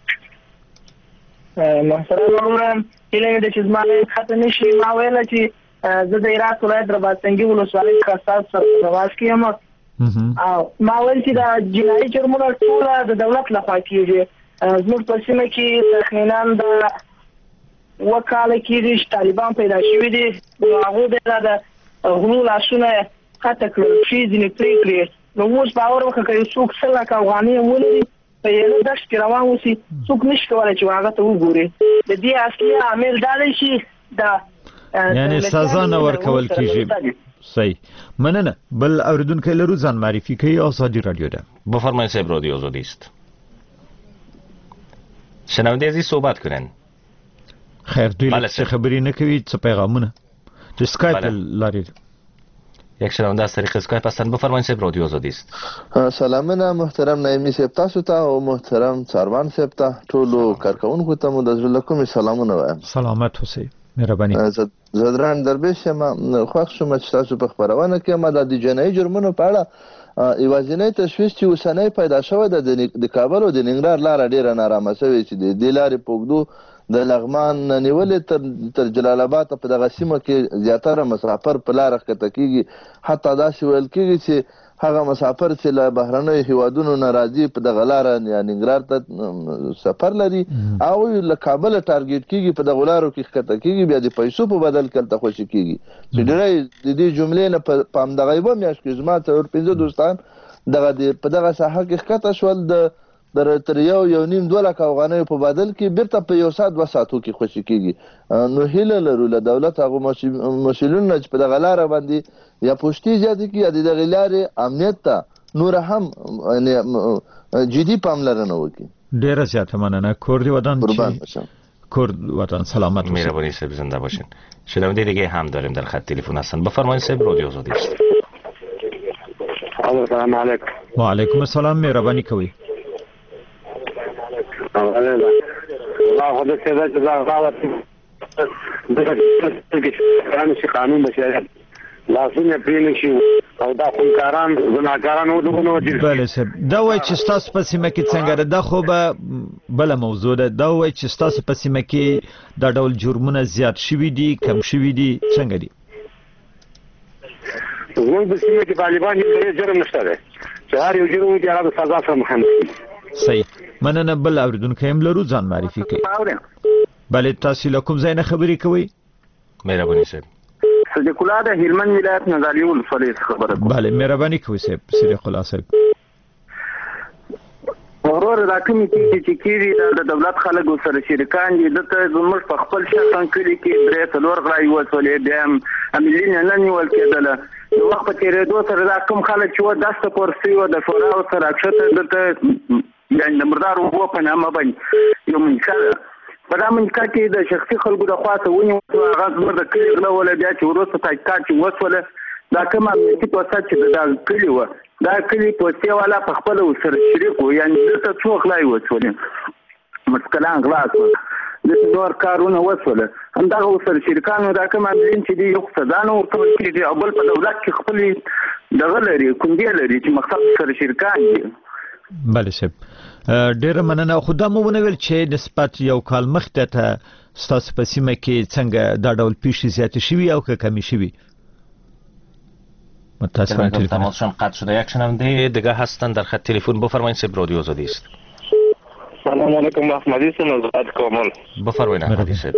S7: محترم اورور کله د چې زمانه خاطر نشي ما ویل چې زه د هرات ولایت رباطنګي ولسوالۍ څخه تاسو سره تماس کوم. او ما ویل چې د جنایي جرمونو ټول د دولت لخوا کیږي. زموږ په سیمه کې تخمیناً د وکاله کېږي چې طالبان پیدا شوي دي. هغوی د غلو لاسونه قطع کړل شي، ځینې پرې کړي. نو اوس باور وکړه که یو څوک 100 لکه افغانۍ ولري په یوه دښت کې روان اوسي، څوک نشي کولی چې هغه ته وګوري. د دې اصلي عامل دا دی چې
S2: یعنې سزا نه ورکول کېږي. صحیح، مننه. بل اوریدونکی لرو ځان معرفي کوي آزادی رادیو ده.
S23: بفرمایید صاحب، رادیو آزادی است. شنونده عزیز صحبت کنن.
S2: خیر، دوی چه خبری نکوید، چه پیغامونه تو اسکایپ لارید.
S23: یک شنونده از طریق اسکایپ هستند. بفرمایید صاحب، رادیو آزادی است.
S12: سلامونه محترم نایمی صاحب تاسو ته او محترم څاروان صاحب ته ټولو کارکونکو ته مو د زړه کومې سلامونه وایم.
S2: سلامت اوسئ. مهرباني.
S12: زدران درویش یم. خوښ شوم چې تاسو په خبرونه کې ما د جنایي جرمونو په اړه یوازینی تشویش چې اوسنۍ پیدا شوی د کابل او د ننګرهار لاره ډیره نارامه شوې چې د دې لارې په اوږدو د لغمان نیولې تر جلال آباد په دغه سیمه کې زیاتره مسافر په لاره ښکته کېږي. حتی داسې ویل کېږي چې هغه مسافر چې له بهرنیو هیوادونو نه راځي په دغه لاره یا ننګرهار ته سفر لري او له کابل ټارګېټ کېږي، په دغو لارو کې ښکته کېږي، بیا د پیسو په بدل کې هلته خوشي کېږي. چې ډېری د دې جملې نه په همدغه یوه میاشت کې زما څلور 5 دوستان په دغه ساحه کې ښکته شول تر 1.5-2 لک افغانیو په بدل کې بیرته په 1 ساعت 2 ساعتو کې خوشي کېږي. نو هیله لرو له دولت هغو مسؤلینو چې په دغه لاره باندې یا پوښتې زیاتې کړي یا د دغې لارې امنیت ته نوره هم جدي پاملرنه وکړي.
S2: ډیره زیاته مننه. کور دی ودان کور وطن سلامت باشید.
S23: مهربانی صاحب، زنده باشین. شنونده دیگه هم داریم در خط تلفن هستند. بفرمایید صاحب، رادیو آزادی است.
S14: سلام علیکم.
S2: و علیکم السلام. مهربانی کوئ.
S14: الله خدا سيدا جزاه الله خير. قانون بشريعت لازم پرې نشي او دا خونکاران زناکاران ودغه وجه.
S2: بله صاحب، دا وایي چې ستاسو په سیمه کې څنګه ده؟ دا خو به بله موضوع ده. دا وایي چې ستاسو په سیمه کې دا ډول جرمونه زیات شوي دي، کم شوي دي، څنګه دي؟
S14: زموږ په سیمه کې طالبان هیڅ جرم نشته دی چې هر یو جرم وکړي هغه د سزا سره مخامخ دي.
S2: صحیح، مننه. بل اوریدونکی هم لرو ځان معرفي کوي. بله، تاسو له کوم ځای نه خبرې کوئ؟
S23: مهرباني صاحب.
S14: صدیق الله د هلمند ولایت نازالي ولسوالۍ څخه خبره کوم.
S2: بله، مهرباني کوئ صاحب صدیق الله صاحب.
S14: ورور دا کومې چې کېږي د دولت خلک ورسره شریکان دي. دلته زموږ په خپل شخصا کلي کې 3-4 غړي وسولې بیا هم امنیتي نه نیول کېدله. د وخت په تېرېدو سره دا کوم خلک چې و داسته کورسي و د شورا ورسره اکشته دلته یعنې د مردار اوبو په نامه باندې یو منځکه ده. په دا منځکه کې د شخصي خلکو د خوا ته ونیول هغه زموږ د کلي غله وله. بیا چې وروسته تحقیقات چې وسوله دا کوم امنیتي پوسټ چې د دغه کلي وه دا کلي پوستې والا په خپله ورسره شریک و. یعنې دلته څو غلا یې وسولې، مسکلان غلا شول، داسې نور کارونه وسوله. همدغه ورسره شریکان دا کوم عاملین چې دي یو خو سزا نه ورکول کېږي او بل په دولت کې خپلې دغه لري کوندې لري چې مقصد سره شریکان دي.
S2: بله صاحب، ډیره مننه. خو دا مو ونه ویل چې نسبت یو کال مخکې ته ستاسو په سیمه کې څنګه دا ډول پیښې زیاتې شوي او که کمې شوي؟
S23: متاسفانه تماسشان قطع شده. یک شنونده دیگه هستن در خط تلفن. بفرمایید صاحب، رادیو آزادی است.
S14: سلام علیکم. احمدی هستم از بعد کامل.
S23: بفرمایید احمدی صاحب.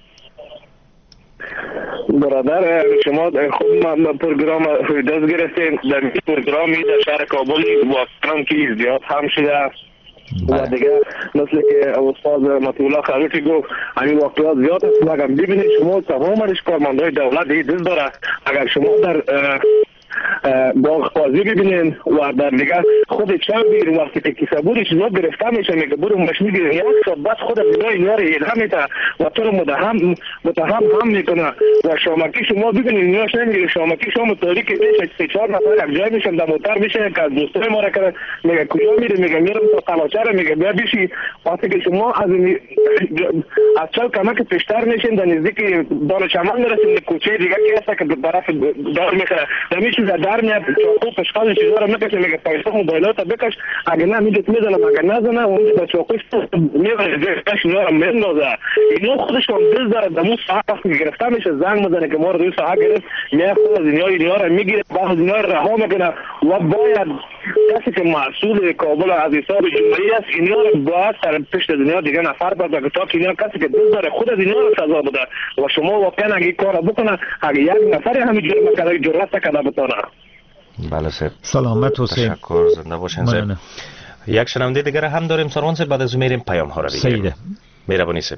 S14: برادر شما خوب پروگرام دست گرفتیم. در این پروگرامی در شهر کابل واقعا که زیاد هم شده و دیگه مثل که استاد مطیع خروٹی گفت همین واقعات زیاد است. اگر ببینید شما تمام کارمندای دولت این دست داره. اگر شما در
S7: باغبازی ببینین و در دیگه خود چند بگیرین وقتی که کسابوری چیزا گرفته میشه میگه برو ماشین بگیرین یک ساعت بعد خود بینای نیار الهام میده و تو رو متهم هم میکنه و شامکی شما ببینین نیاش نمیگیره شامکی شما تاریک میشه 3-4 نفر یک جای میشن در موتر میشه که از دوستای ما را کرد میگه کجا میره میگه میرم تا قلاچه میگه بیا بشی وقتی که شما از چال کمک پیشتر میشین در نزدیک دار چمن میرسین کوچه دیگه که هست که طرف دار میخوره نمیشه در میاد چاقو پشقال چیزا رو میکشه میگه پیسه موبایلات بکش اگه نه میگه میزنم اگه نزنه اون با چاقو میبره کش نور میندازه اینو خودشون دل داره دمو ساعت گرفته میشه زنگ میزنه که ما رو 2 ساعت گرفت میاد خود دنیای دنیا رو میگیره بعد دنیا رو رها میکنه و باید کسی که مسئول کابل از حساب جمهوری است اینا رو باید سر پشت دنیا دیگه نفر بده تا که اینا کسی که دل داره خود دنیا رو سزا بده و شما واقعا اگه کار بکنه اگه یک نفر همین جرم کرده جرأت کرده بتونه.
S23: بله سر
S2: سلامت حسین.
S23: تشکر زنده باشین سر. یک شنونده دیگر هم داریم سروان سر بعد از میریم پیام ها رو بگیریم. مهربانی سر.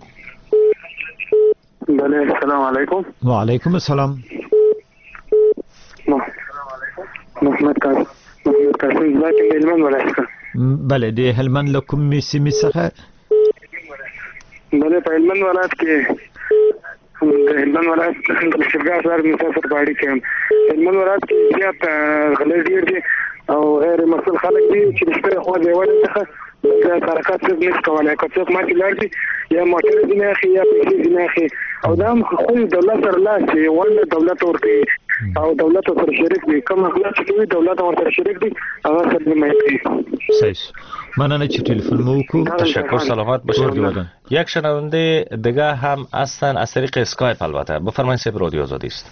S7: بله سلام علیکم.
S2: و علیکم السلام.
S7: محمد قاسم زاکی هلمند ولایت.
S2: بله د هلمند لکم سیمې څخه.
S7: بله په هلمند ولایت کې د هلمند ولایت د شفقات سره مسافر باندې کې هلمند ولایت کې زیات غلې ډیر دي او غیر مسؤل خلک دي چې د شپې خو دی ولې څخه د حرکت څخه نشي کولای که څوک ماته لاري یا موټر دي نه اخی یا پیسې دي نه اخی او دا خو دولت سره لاسي ول دولت ورته او دولت سره شریک دي کوم اخلاق چې دولت ورته شریک دي هغه سره مایي.
S2: صحیح. مننه چې تلفن مو وکړو.
S23: تشکر سلامت باشید. یک شنونده دیگه هم هستن از طریق اسکایپ البته. بفرمایید سر رادیو آزادی است.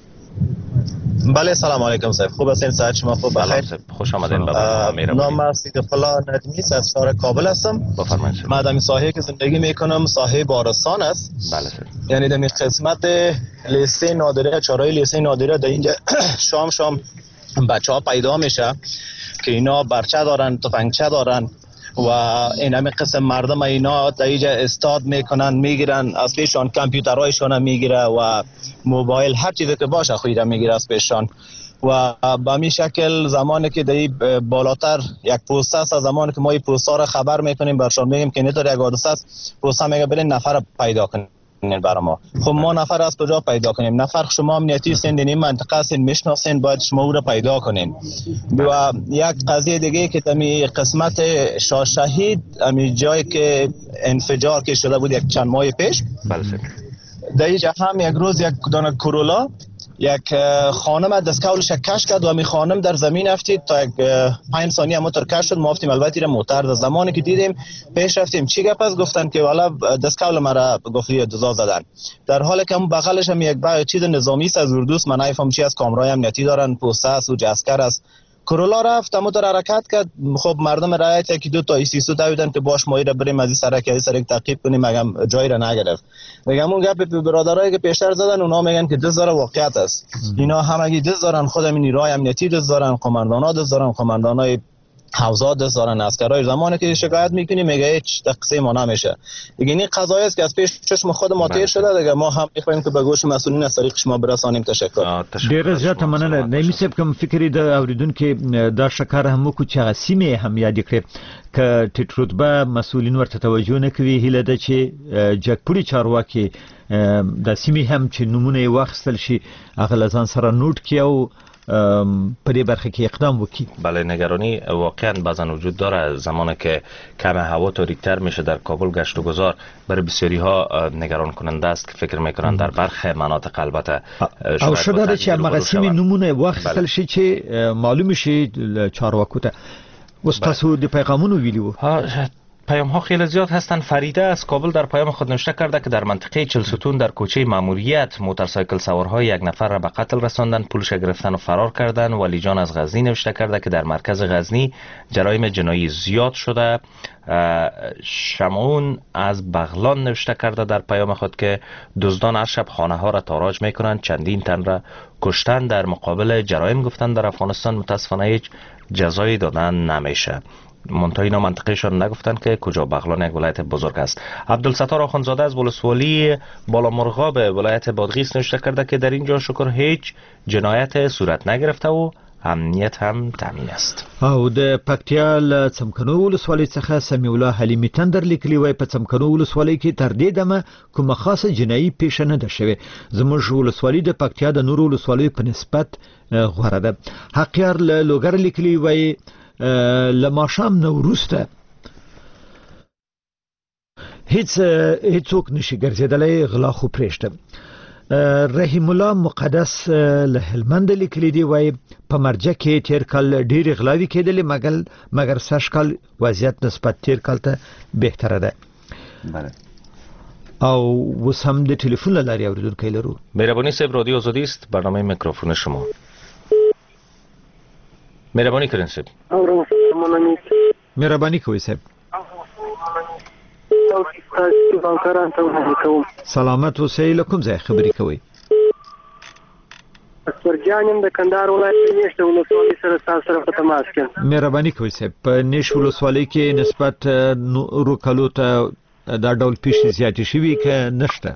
S11: بله سلام علیکم صاحب خوب هستین صحت شما خوب بخیر
S23: خوش آمدین بابا
S11: نام سیدفلا ندمی از شهر کابل هستم
S23: بفرمایید
S11: من در ساحه که زندگی میکنم ساحه بارستان است
S23: بله سر
S11: یعنی در قسمت لیسه نادره چهارراه لیسه نادره در اینجا شام بچه‌ها پیدا میشه که اینا برچه دارن تفنگچه دارن و این همه قسم مردم اینا در اینجا استاد میکنن میگیرن از پیشان کامپیوترهایشان میگیره و موبایل هر چیزی که باشه خودی میگیره از پیشان و به همین شکل زمانی که در بالاتر یک پوسته است زمانی که ما این پوسته را خبر میکنیم برشان میگیم که اینطور یک حادثه است پوسته میگه برین نفر پیدا کنیم برای ما خب ما نفر از کجا پیدا کنیم نفر شما امنیتی هستین در این منطقه هستین میشناسین باید شما او را پیدا کنین و یک قضیه دیگه که تمی قسمت شاه شهید امی جایی که انفجار که شده بود یک چند ماه پیش در اینجا هم یک روز یک دانه کرولا یک خانم دستکولش کش کرد و می خانم در زمین افتید تا یک 5 ثانیه موتور کش شد ما افتیم البته را موتر در زمانی که دیدیم پیش رفتیم چی گپ است گفتن که والا دستکول مرا گفتی دزا زدن در حالی که هم بغلش هم یک چیز نظامی است از اردوس من نفهم چی از کامرای امنیتی دارن پوسته است و جسکر است کرولا رفت موتور حرکت کرد خب مردم رعایت یکی دو تا ایسیسو دویدن که باش ما را بریم از این سرک از سرک تعقیب کنیم مگم جای را نگرفت میگم اون گپ برادرایی که پیشتر زدن اونا میگن که دزد واقعیت است اینا همگی دزد دارن خودم نیروهای امنیتی دزد دارن قماندانا دزد دارن قماندانای حوزه دست دارن عسکرای زمانی که شکایت میکنیم میگه هیچ تقسیم ما نمیشه دیگه این قضایی است که از پیش چشم خود ما تیر شده دیگه ما هم میخوایم که به گوش مسئولین از طریق شما برسانیم. تشکر.
S2: ډیر زیات مننه. نیمیسب کوم فکر د اوریدونکو دا شکر هم کو چې سیمه هم یاد کړي ک ټیټ رتبه مسؤلین ورته توجه نه کوي هله د چې جګپوري چارواکي د سیمه هم چې نمونه واخستل شي هغه ځان سره نوٹ کیو په دې برخه کې اقدام وکړي.
S23: بله نگرانی واقعا بعضا وجود داره زمانی که کم هوا تاریک‌تر میشه در کابل گشت و گذار برای بسیاری ها نگران کننده است که فکر میکنن در برخی مناطق البته
S2: او شده چې مقاسمی نمونه واخستل شي چې معلوم شي چارواکو ته اوس تاسو د پیغامونو ویلو
S23: پیام ها خیلی زیاد هستند. فریده از کابل در پیام خود نوشته کرده که در منطقه چلستون در کوچه ماموریت موتورسایکل سوارها یک نفر را به قتل رساندن پولش گرفتن و فرار کردن. ولی جان از غزنی نوشته کرده که در مرکز غزنی جرایم جنایی زیاد شده. شمعون از بغلان نوشته کرده در پیام خود که دزدان هر شب خانه ها را تاراج میکنند چندین تن را کشتن در مقابل جرایم گفتن در افغانستان متاسفانه هیچ جزایی دادن نمیشه. منتها اینا منطقهشان نگفتن که کجا بغلان یک ولایت بزرگ است. عبدالستار آخوندزاده از ولسوالی بالامرغاب ولایت بادغیس نوشته کرده که در اینجا شکر هیچ جنایت صورت نگرفته و امنیت هم تامین است.
S2: او د پکتیا له څمکنو ولسوالۍ څخه سمیع الله حلیمي تندر لیکلی وای په څمکنو ولسوالۍ کې تر دې دمه کومه خاصه جنایي پیښه نه ده شوې. زموږ ولسوالۍ د پکتیا د نورو ولسوالیو په نسبت غوره ده. حقیار له لوګر لیکلی وای له ماښام نه وروسته هیڅوک نشي ګرځېدلی، غلا خو پرېږده. رحیم الله مقدس له هلمند لیکلی دی وای په مرجع کې تیر کال ډېرې غلاوې کېدلې مګر سږ کال وضعیت نسبت تیر کال ته بهتره ده. او اوس هم د ټلیفون له لارې اورېدونکی لرو.
S23: مهرباني صاحب، رادیو آزادی است، برنامه میکروفون شما. مهربانی کردین صاحب.
S2: مهربانی کوي صاحب. سلامت اوسئ. له کوم ځای خبرې کوئ؟
S6: اکبرجان د کندهار ولایت نیش د ولسوالۍ سره تاسو سره په تماس کې.
S2: مهرباني کوئ صاحب. په نیش ولسوالۍ کې نسبت نورو کلو ته دا ډول پیښې زیاتې شوي که نشته؟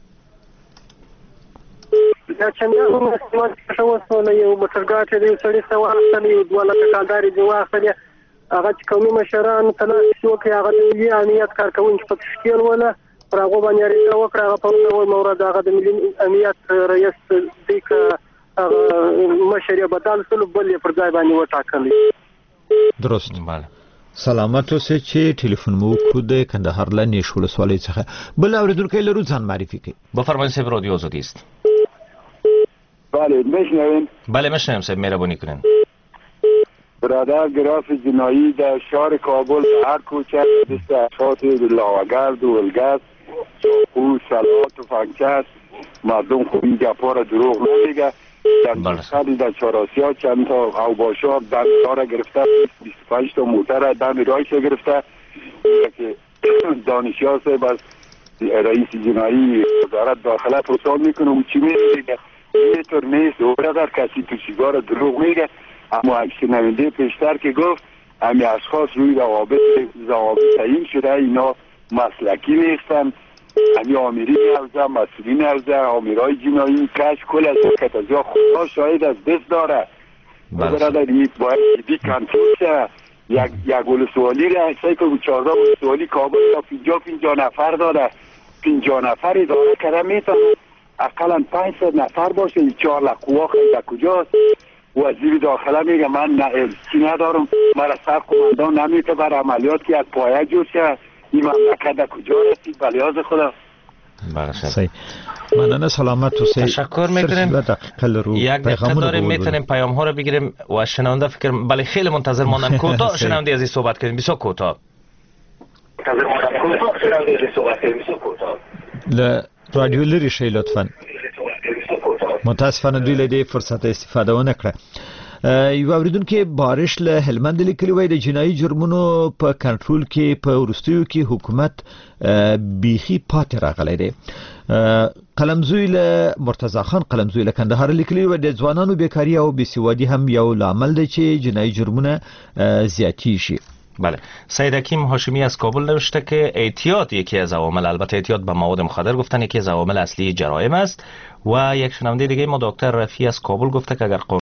S6: دا چندان مسلمان څه وسوله یو موټرګاډی د یو سړي څخه واخیستل، یو 2 لکه کالدارې دې واخیستلې. هغه چې قومي مشرانو تلاښي وکړي، هغه د ملي امنیت کارکوونکي په تشکیل وله پر هغو باندې اړیکه وکړه. هغه په ډول مورد هغه د ملي امنیت رئیس دی که مشر یې بدل سلو، بل یې پر ځای باندې وټاکلی.
S2: درست. سلامت اوسئ. چې ټلیفون مو وکړو د کندهار له نیش ولسوالۍ څخه. بل اورېدونکی لرو، ځان معرفي کړئ.
S23: بفرمایید صاحب، رادیو آزادی است.
S15: بله میشنویم.
S23: بله میشنویم صاحب، مهربانی کنین.
S15: برادر گراف جنایی در شهر کابل در هر کوچه دست اشخاص لاوگرد و ولگرد چاقو، سلاح و فنکت مردم خوبی گپا را دروغ نمیگه. در خیلی در چهارآسیا چند تا اوباشا دم را گرفته، 25 تا موتر دم رایش گرفته که دانشیار صاحب از رئیس جنایی وزارت داخله پرسان میکنه و چی میگه اینطور نیست. و برادر کسی تو سیگار دروغ میگه. اما شنونده پیشتر که گفت همین اشخاص روی روابط تعیین شده، اینا مسلکی نیستن. همین آمیری حوزه، مسئولین حوزه، آمیرای جنایی کش کل از کتازیا خدا شاید از دست داره. برادر باید جدی کنترل شه. یک ولسوالی را حسای که 14 ولسوالی کابل تا 50 نفر داره، 50 نفری داره که میتونه اقلا 500 نفر باشه. 4 لقوا خیلی کجاست؟ وزیر داخله میگه من چی ندارم، مرا سر قماندان نمیته بر عملیات که از پایه جور شه. این مملکت در کجا رسید؟ بلیاز خدا.
S2: صحیح. مننه. سلامت اوسئ.
S23: تشکر میکنیم. یک دقیقه داریم، میتونیم پیام ها رو بگیریم و شنونده فکر بله خیلی منتظر ماندن. کوتاه شنونده از این صحبت کنیم، بسیار کوتاه.
S2: ل رادیو لري شي لطفا. متاسفانه دوی له دې فرصت استفاده ونه کړه. یو اوریدونکو بارش له هلمند لیکلی وای د جنایي جرمونو په کنټرول کې په ورستیو کې حکومت بیخي پاتې راغلی دی. قلمزوی له مرتضی خان قلمزوی له کندهار لیکلی وای د ځوانانو بیکاری او بیسوادی هم یو لامل دی چې جنایي جرمونه زیاتی شي.
S23: بله. سید حکیم هاشمی از کابل نوشته که اعتیاد یکی از عوامل، البته اعتیاد به مواد مخدر گفتن یکی از عوامل اصلی جرایم است. و یک شنونده دیگه ما دکتر رفیع از کابل گفته که اگر